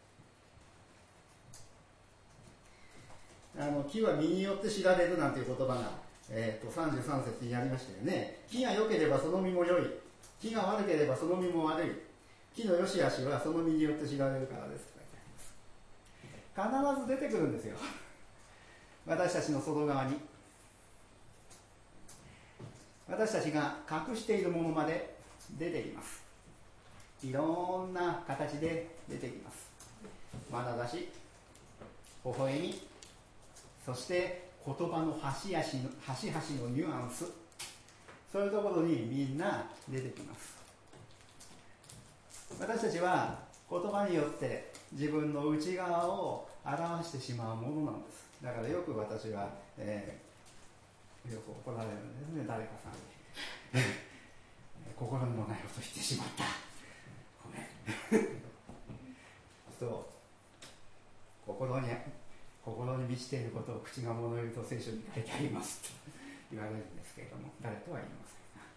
S3: あの木は実によって知られるなんていう言葉が、えー、とさんじゅうさん節にありましたよね。木が良ければその実も良い、木が悪ければその実も悪い。 木の良し悪しはその実によって知られるからですと書いてあります。必ず出てくるんですよ、私たちの外側に。私たちが隠しているものまで出てきます。いろんな形で出てきます。眼差し、微笑み、そして言葉の端々の端々のニュアンス、そういうところにみんな出てきます。私たちは言葉によって自分の内側を表してしまうものなんです。だからよく私は、えー、よく怒られるんですね、誰かさんに心にもないこと言ってしまった、ごめんそう心に心に満ちていることを口が物言うと聖書に書いてありますと言われるんですけれども、誰とは言いま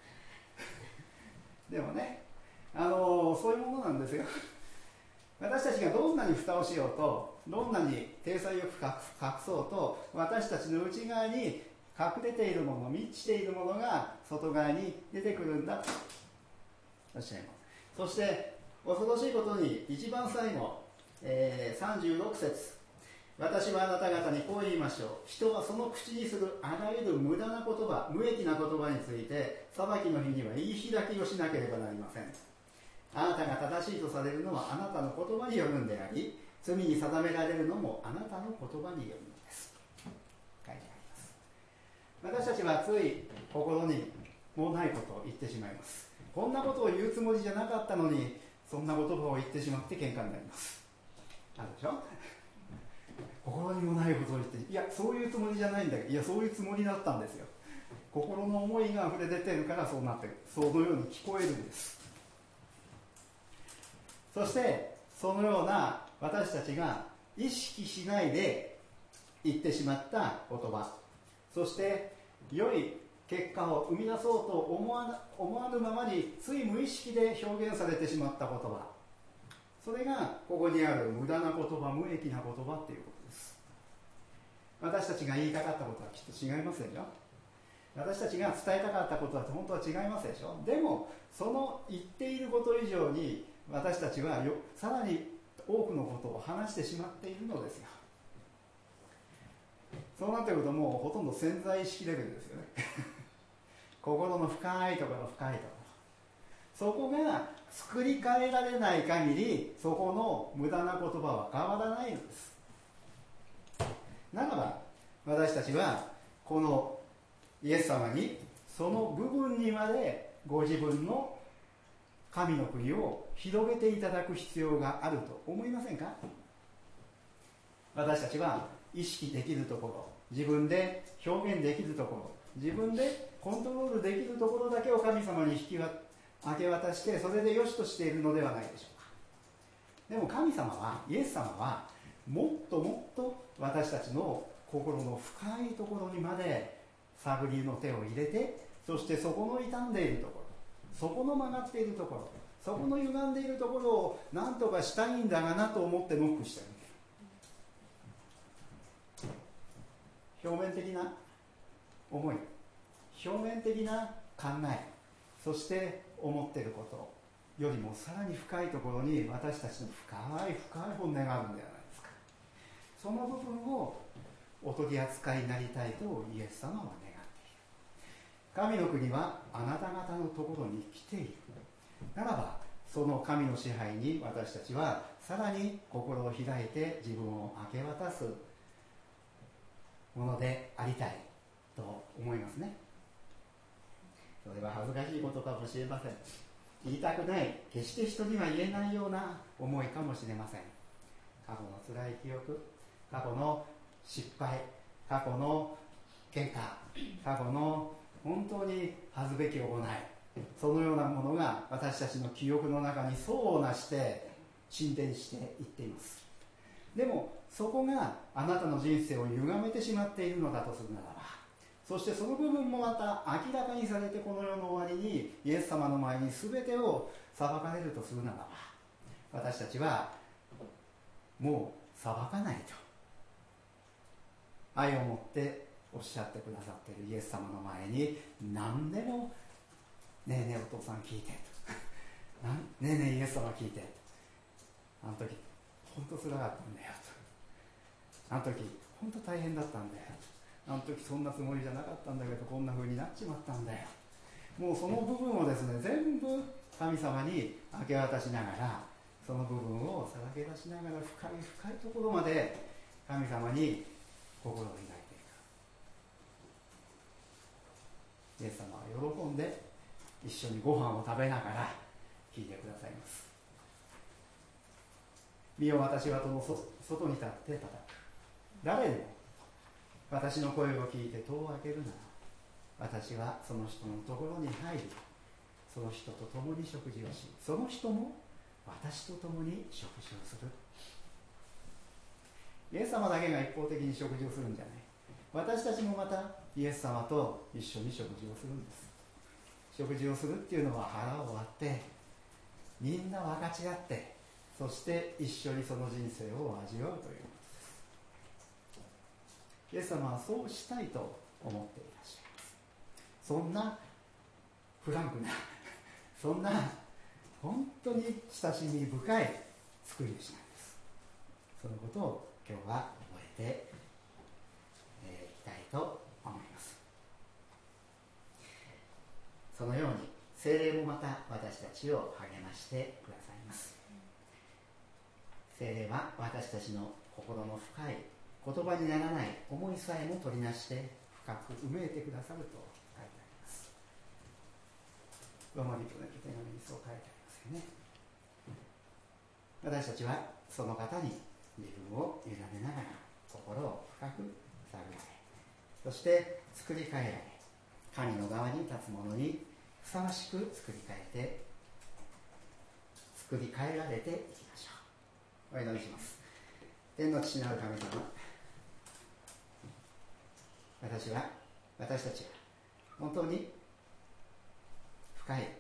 S3: せんでもね、あのー、そういうものなんですよ。私たちがどんなに蓋をしようと、どんなに体裁よく隠そうと、私たちの内側に隠れているもの、満ちているものが外側に出てくるんだとおっしゃいます。そして恐ろしいことに一番最後、えー、さんじゅうろく節、私はあなた方にこう言いましょう。人はその口にするあらゆる無駄な言葉、無益な言葉について裁きの日には言い開きをしなければなりません。あなたが正しいとされるのはあなたの言葉によるんであり、罪に定められるのもあなたの言葉によるのです。書いてあります。私たちはつい心にもないことを言ってしまいます。こんなことを言うつもりじゃなかったのに、そんな言葉を言ってしまって喧嘩になります。あるでしょ。心にもないことを言って、いやそういうつもりじゃないんだけど、いやそういうつもりだったんですよ。心の思いが溢れ出てるからそうなってる、そのように聞こえるんです。そしてそのような私たちが意識しないで言ってしまった言葉、そして良い結果を生み出そうと思わな、思わぬままについ無意識で表現されてしまった言葉、それがここにある無駄な言葉、無益な言葉っていうことです。私たちが言いたかったことはきっと違いますでしょ。私たちが伝えたかったことは本当は違いますでしょ。でもその言っていること以上に私たちはよさらに多くのことを話してしまっているのですよ。そうなってくるともうほとんど潜在意識レベルですよね心の深いところ、深いところ、そこが作り変えられない限り、そこの無駄な言葉は変わらないのです。ならば私たちはこのイエス様にその部分にまでご自分の神の国を広げていただく必要があると思いませんか。私たちは意識できるところ、自分で表現できるところ、自分でコントロールできるところだけを神様に引きわ明け渡して、それで良しとしているのではないでしょうか。でも神様は、イエス様はもっともっと私たちの心の深いところにまで探りの手を入れて、そしてそこの傷んでいるところ、そこの曲がっているところ、そこの歪んでいるところを何とかしたいんだがなと思ってノックしてる。表面的な思い、表面的な考え、そして思っていることよりもさらに深いところに私たちの深い深い本音があるんではないですか。その部分をお取り扱いになりたいとイエス様は願っている。神の国はあなた方のところに来ているならば、その神の支配に私たちはさらに心を開いて自分を明け渡すものでありたいと思いますね。それは恥ずかしいことかもしれません。言いたくない、決して人には言えないような思いかもしれません。過去の辛い記憶、過去の失敗、過去の喧嘩、過去の本当に恥ずべき行い、そのようなものが私たちの記憶の中に層をなして沈殿していっています。でもそこがあなたの人生を歪めてしまっているのだとするならば、そしてその部分もまた明らかにされて、この世の終わりにイエス様の前に全てを裁かれるとするならば、私たちはもう裁かないと愛を持っておっしゃってくださっているイエス様の前に、何でもねえねえお父さん聞いてとねえねえイエス様聞いて、あの時本当つらかったんだよと、あの時本当大変だったんだよ、あの時そんなつもりじゃなかったんだけどこんな風になっちまったんだよ。もうその部分をですね、全部神様に明け渡しながら、その部分をさらけ出しながら、深い深いところまで神様に心を開いていく。イエス様は喜んで一緒にご飯を食べながら聞いてくださいます。見よ、私は戸の外に立って叩く。誰でも私の声を聞いて戸を開けるなら、私はその人のところに入り、その人と共に食事をし、その人も私と共に食事をする。イエス様だけが一方的に食事をするんじゃない。私たちもまたイエス様と一緒に食事をするんです。食事をするっていうのは腹を割ってみんな分かち合って、そして一緒にその人生を味わうということです。イエス様はそうしたいと思っていらっしゃいます。そんなフランクなそんな本当に親しみ深い作り主なんです。そのことを今日は覚えてい、えー、きたいと思います。そのように聖霊もまた私たちを励ましてくださいます。聖霊は私たちの心の深い言葉にならない思いさえも取りなして深く埋めてくださると書いてあります。ローマ人の手紙にそう書いてありますよね。私たちはその方に自分を委ねながら心を深く探られ、そして作り変えられ、神の側に立つ者にふさわしく作り変えて作り変えられていきましょう。お祈りします。天の父なる神様、私は私たちは本当に深い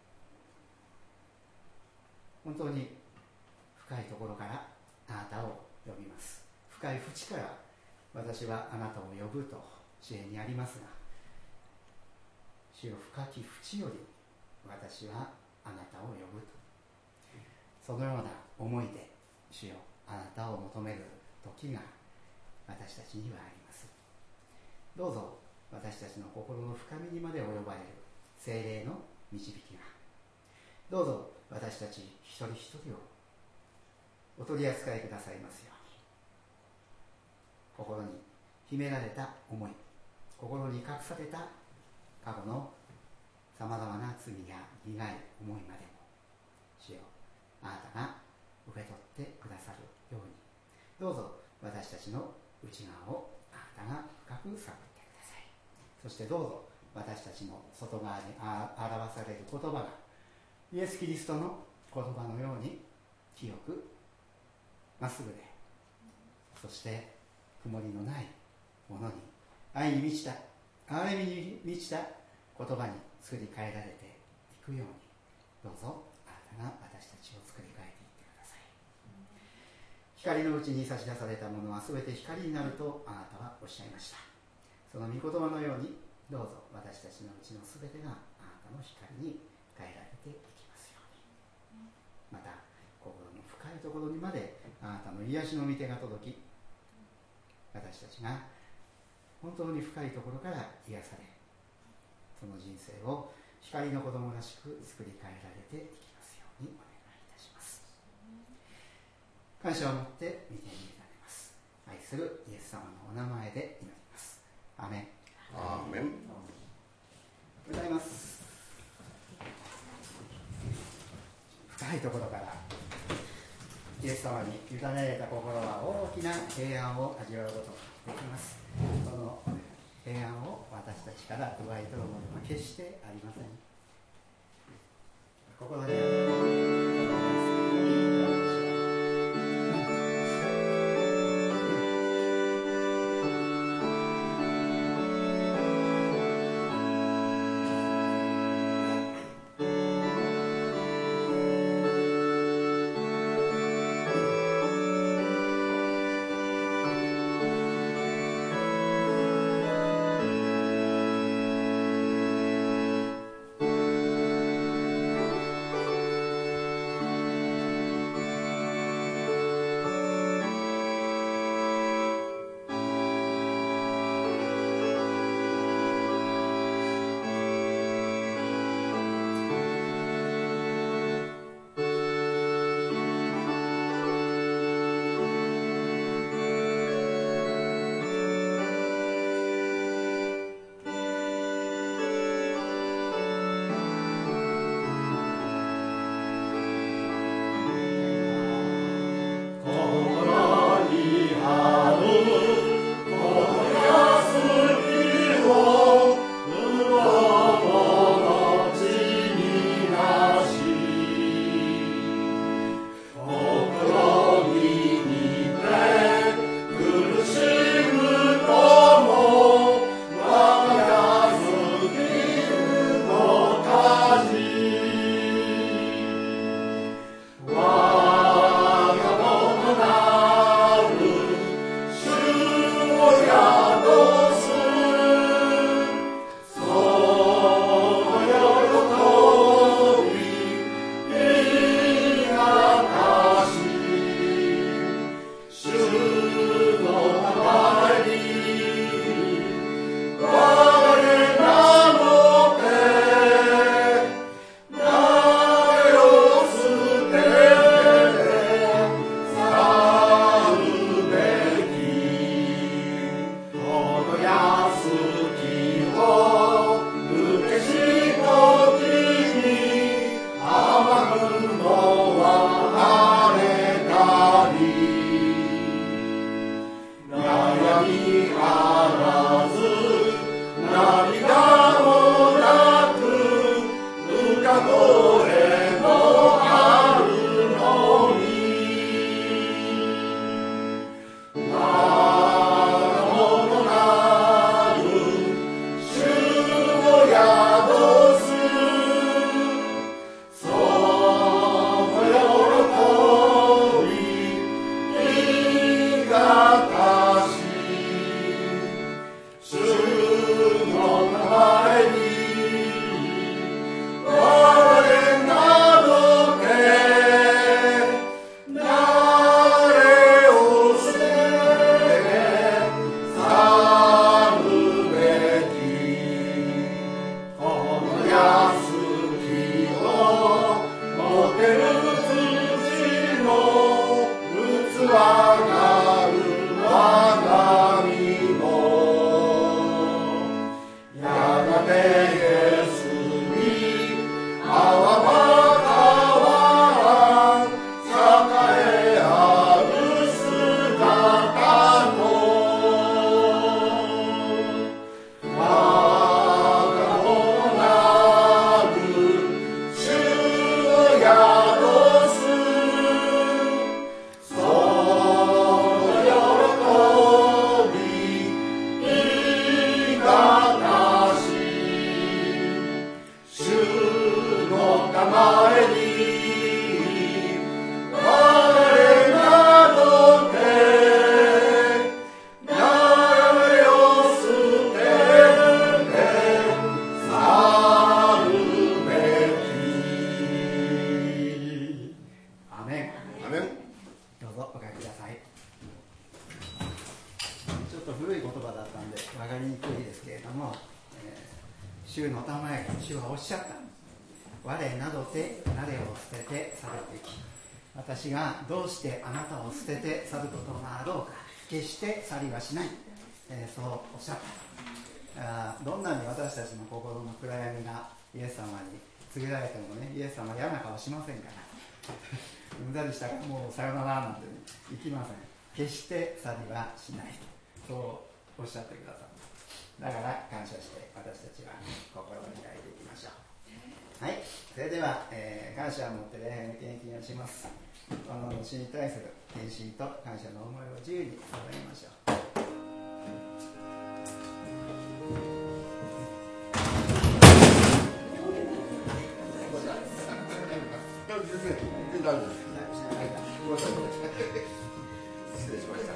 S3: 本当に深いところからあなたを呼びます。深い淵から私はあなたを呼ぶと知恵にありますが、主よ、深き淵より私はあなたを呼ぶと、そのような思いで主よ、あなたを求める時が私たちにはあります。どうぞ私たちの心の深みにまで及ばれる聖霊の導きが、どうぞ私たち一人一人をお取り扱いくださいますように。心に秘められた思い、心に隠された過去のさまざまな罪や苦い思いまでも、主よ、あなたが受け取ってくださるように、どうぞ私たちの内側をあなたが深く探ってください。そしてどうぞ私たちの外側に表される言葉がイエス・キリストの言葉のように清くまっすぐで、そして曇りのないものに、愛に満ちた憐れみに満ちた言葉に作り変えられていくように、どうぞあなたが私たちを作り変えていってください。光のうちに差し出されたものはすべて光になるとあなたはおっしゃいました。その御言葉のように、どうぞ私たちのうちのすべてがあなたの光に変えられていきますように。また心の深いところにまであなたの癒しの御手が届き、私たちが本当に深いところから癒され、その人生を光の子供らしく作り変えられていきますようにお願いいたします。感謝を持って御手に委ねます。愛するイエス様のお名前で祈ります。アメン。
S2: アーメン。
S3: 歌います。深いところからイエス様に委ねられた心は大きな平安を味わうことができます。その平安を私たちから奪い取るものは決してありません。心にある私がどうしてあなたを捨てて去ることがあろうか、決して去りはしない、えー、そうおっしゃった。あどんなに私たちの心の暗闇がイエス様に告げられてもね、イエス様は嫌な顔しませんから無駄にしたからもうさよならなんていきません。決して去りはしないと、そうおっしゃってくださる。だから感謝して私たちは心を開いていきましょう。はい、それでは、えー、感謝を持って礼拝の献金をします。この死に対する献身と感謝の思いを自由に捧げましょう。
S2: 失礼しました。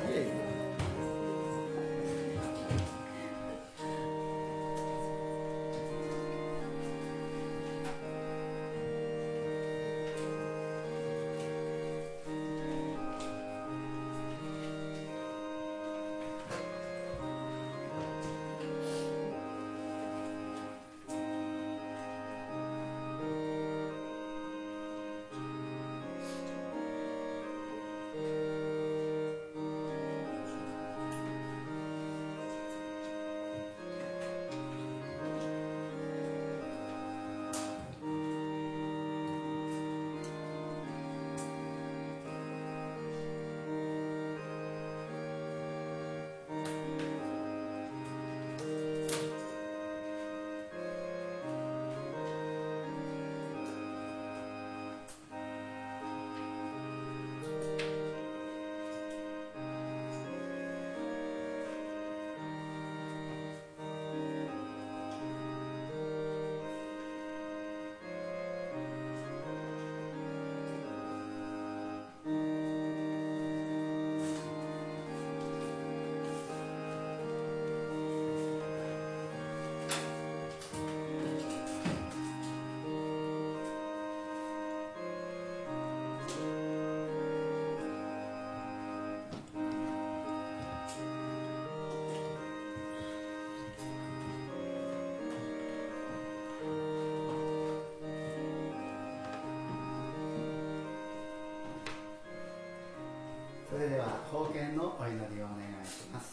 S2: それでは奉献のお祈りをお願いします。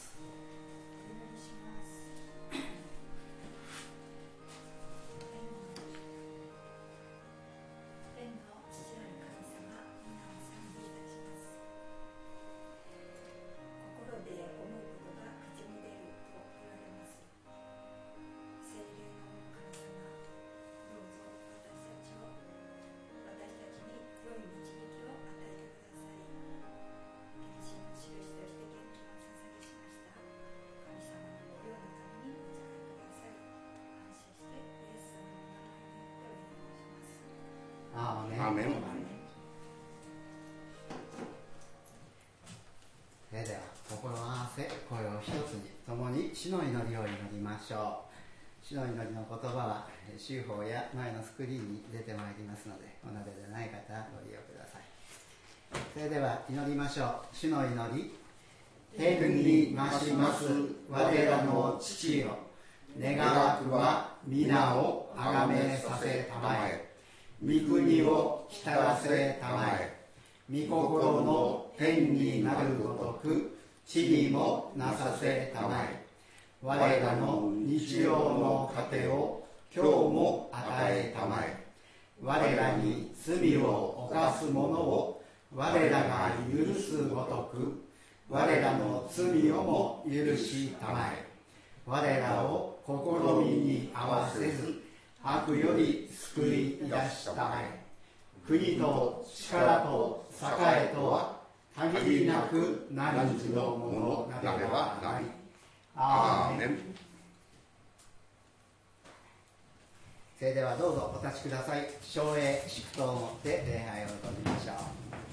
S5: 心で思うことが口に出る
S3: 主の祈りを祈りましょう。主の祈りの言葉は修法や前のスクリーンに出てまいりますので、お鍋でない方はご利用ください。それでは祈りましょう。主の祈り。天に増します我らの父よ、願わくは皆をあがめさせたまえ、御国を来たらせたまえ、御心の天になるごとく地にもなさせたまえ、我らの日常の糧を今日も与えたまえ、我らに罪を犯す者を我らが許すごとく我らの罪をも許したまえ、我らを試みに合わせず悪より救い出したまえ、国と力と栄とは限りなく何時のものなればなり。アーメン。それではどうぞお立ちください。唱詠祝祷をもって礼拝を閉じましょう。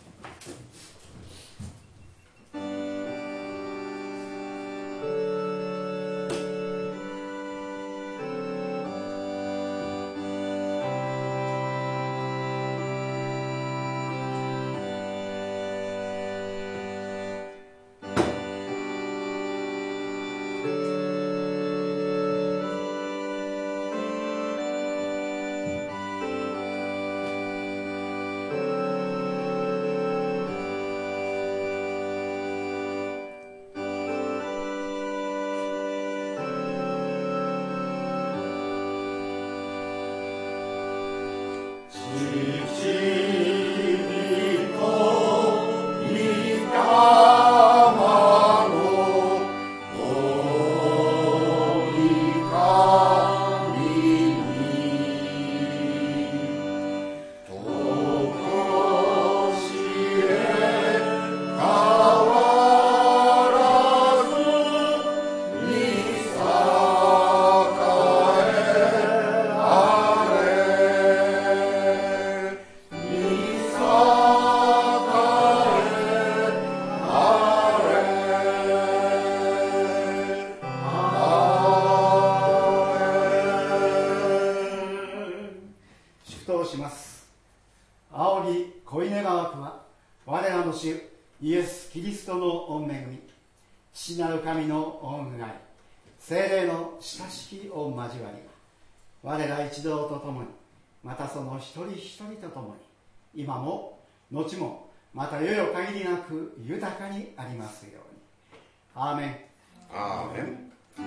S3: 一人一人とともに今も後もまた世よ限りなく豊かにありますように。アーメン。
S2: アーメン。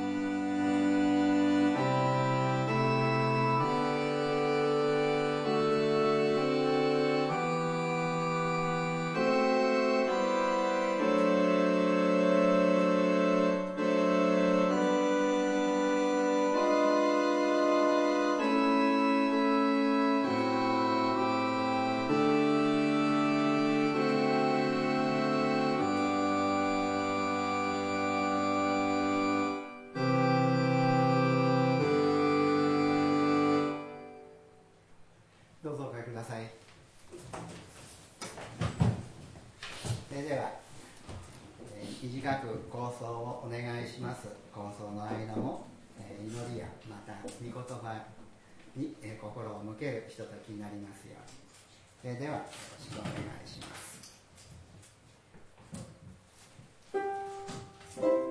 S3: どうぞおかけください。それでは、えー、短く構想をお願いします。構想の間も、えー、祈りやまた御言葉に、えー、心を向けるひとときになりますように。それではよろしくお願いします。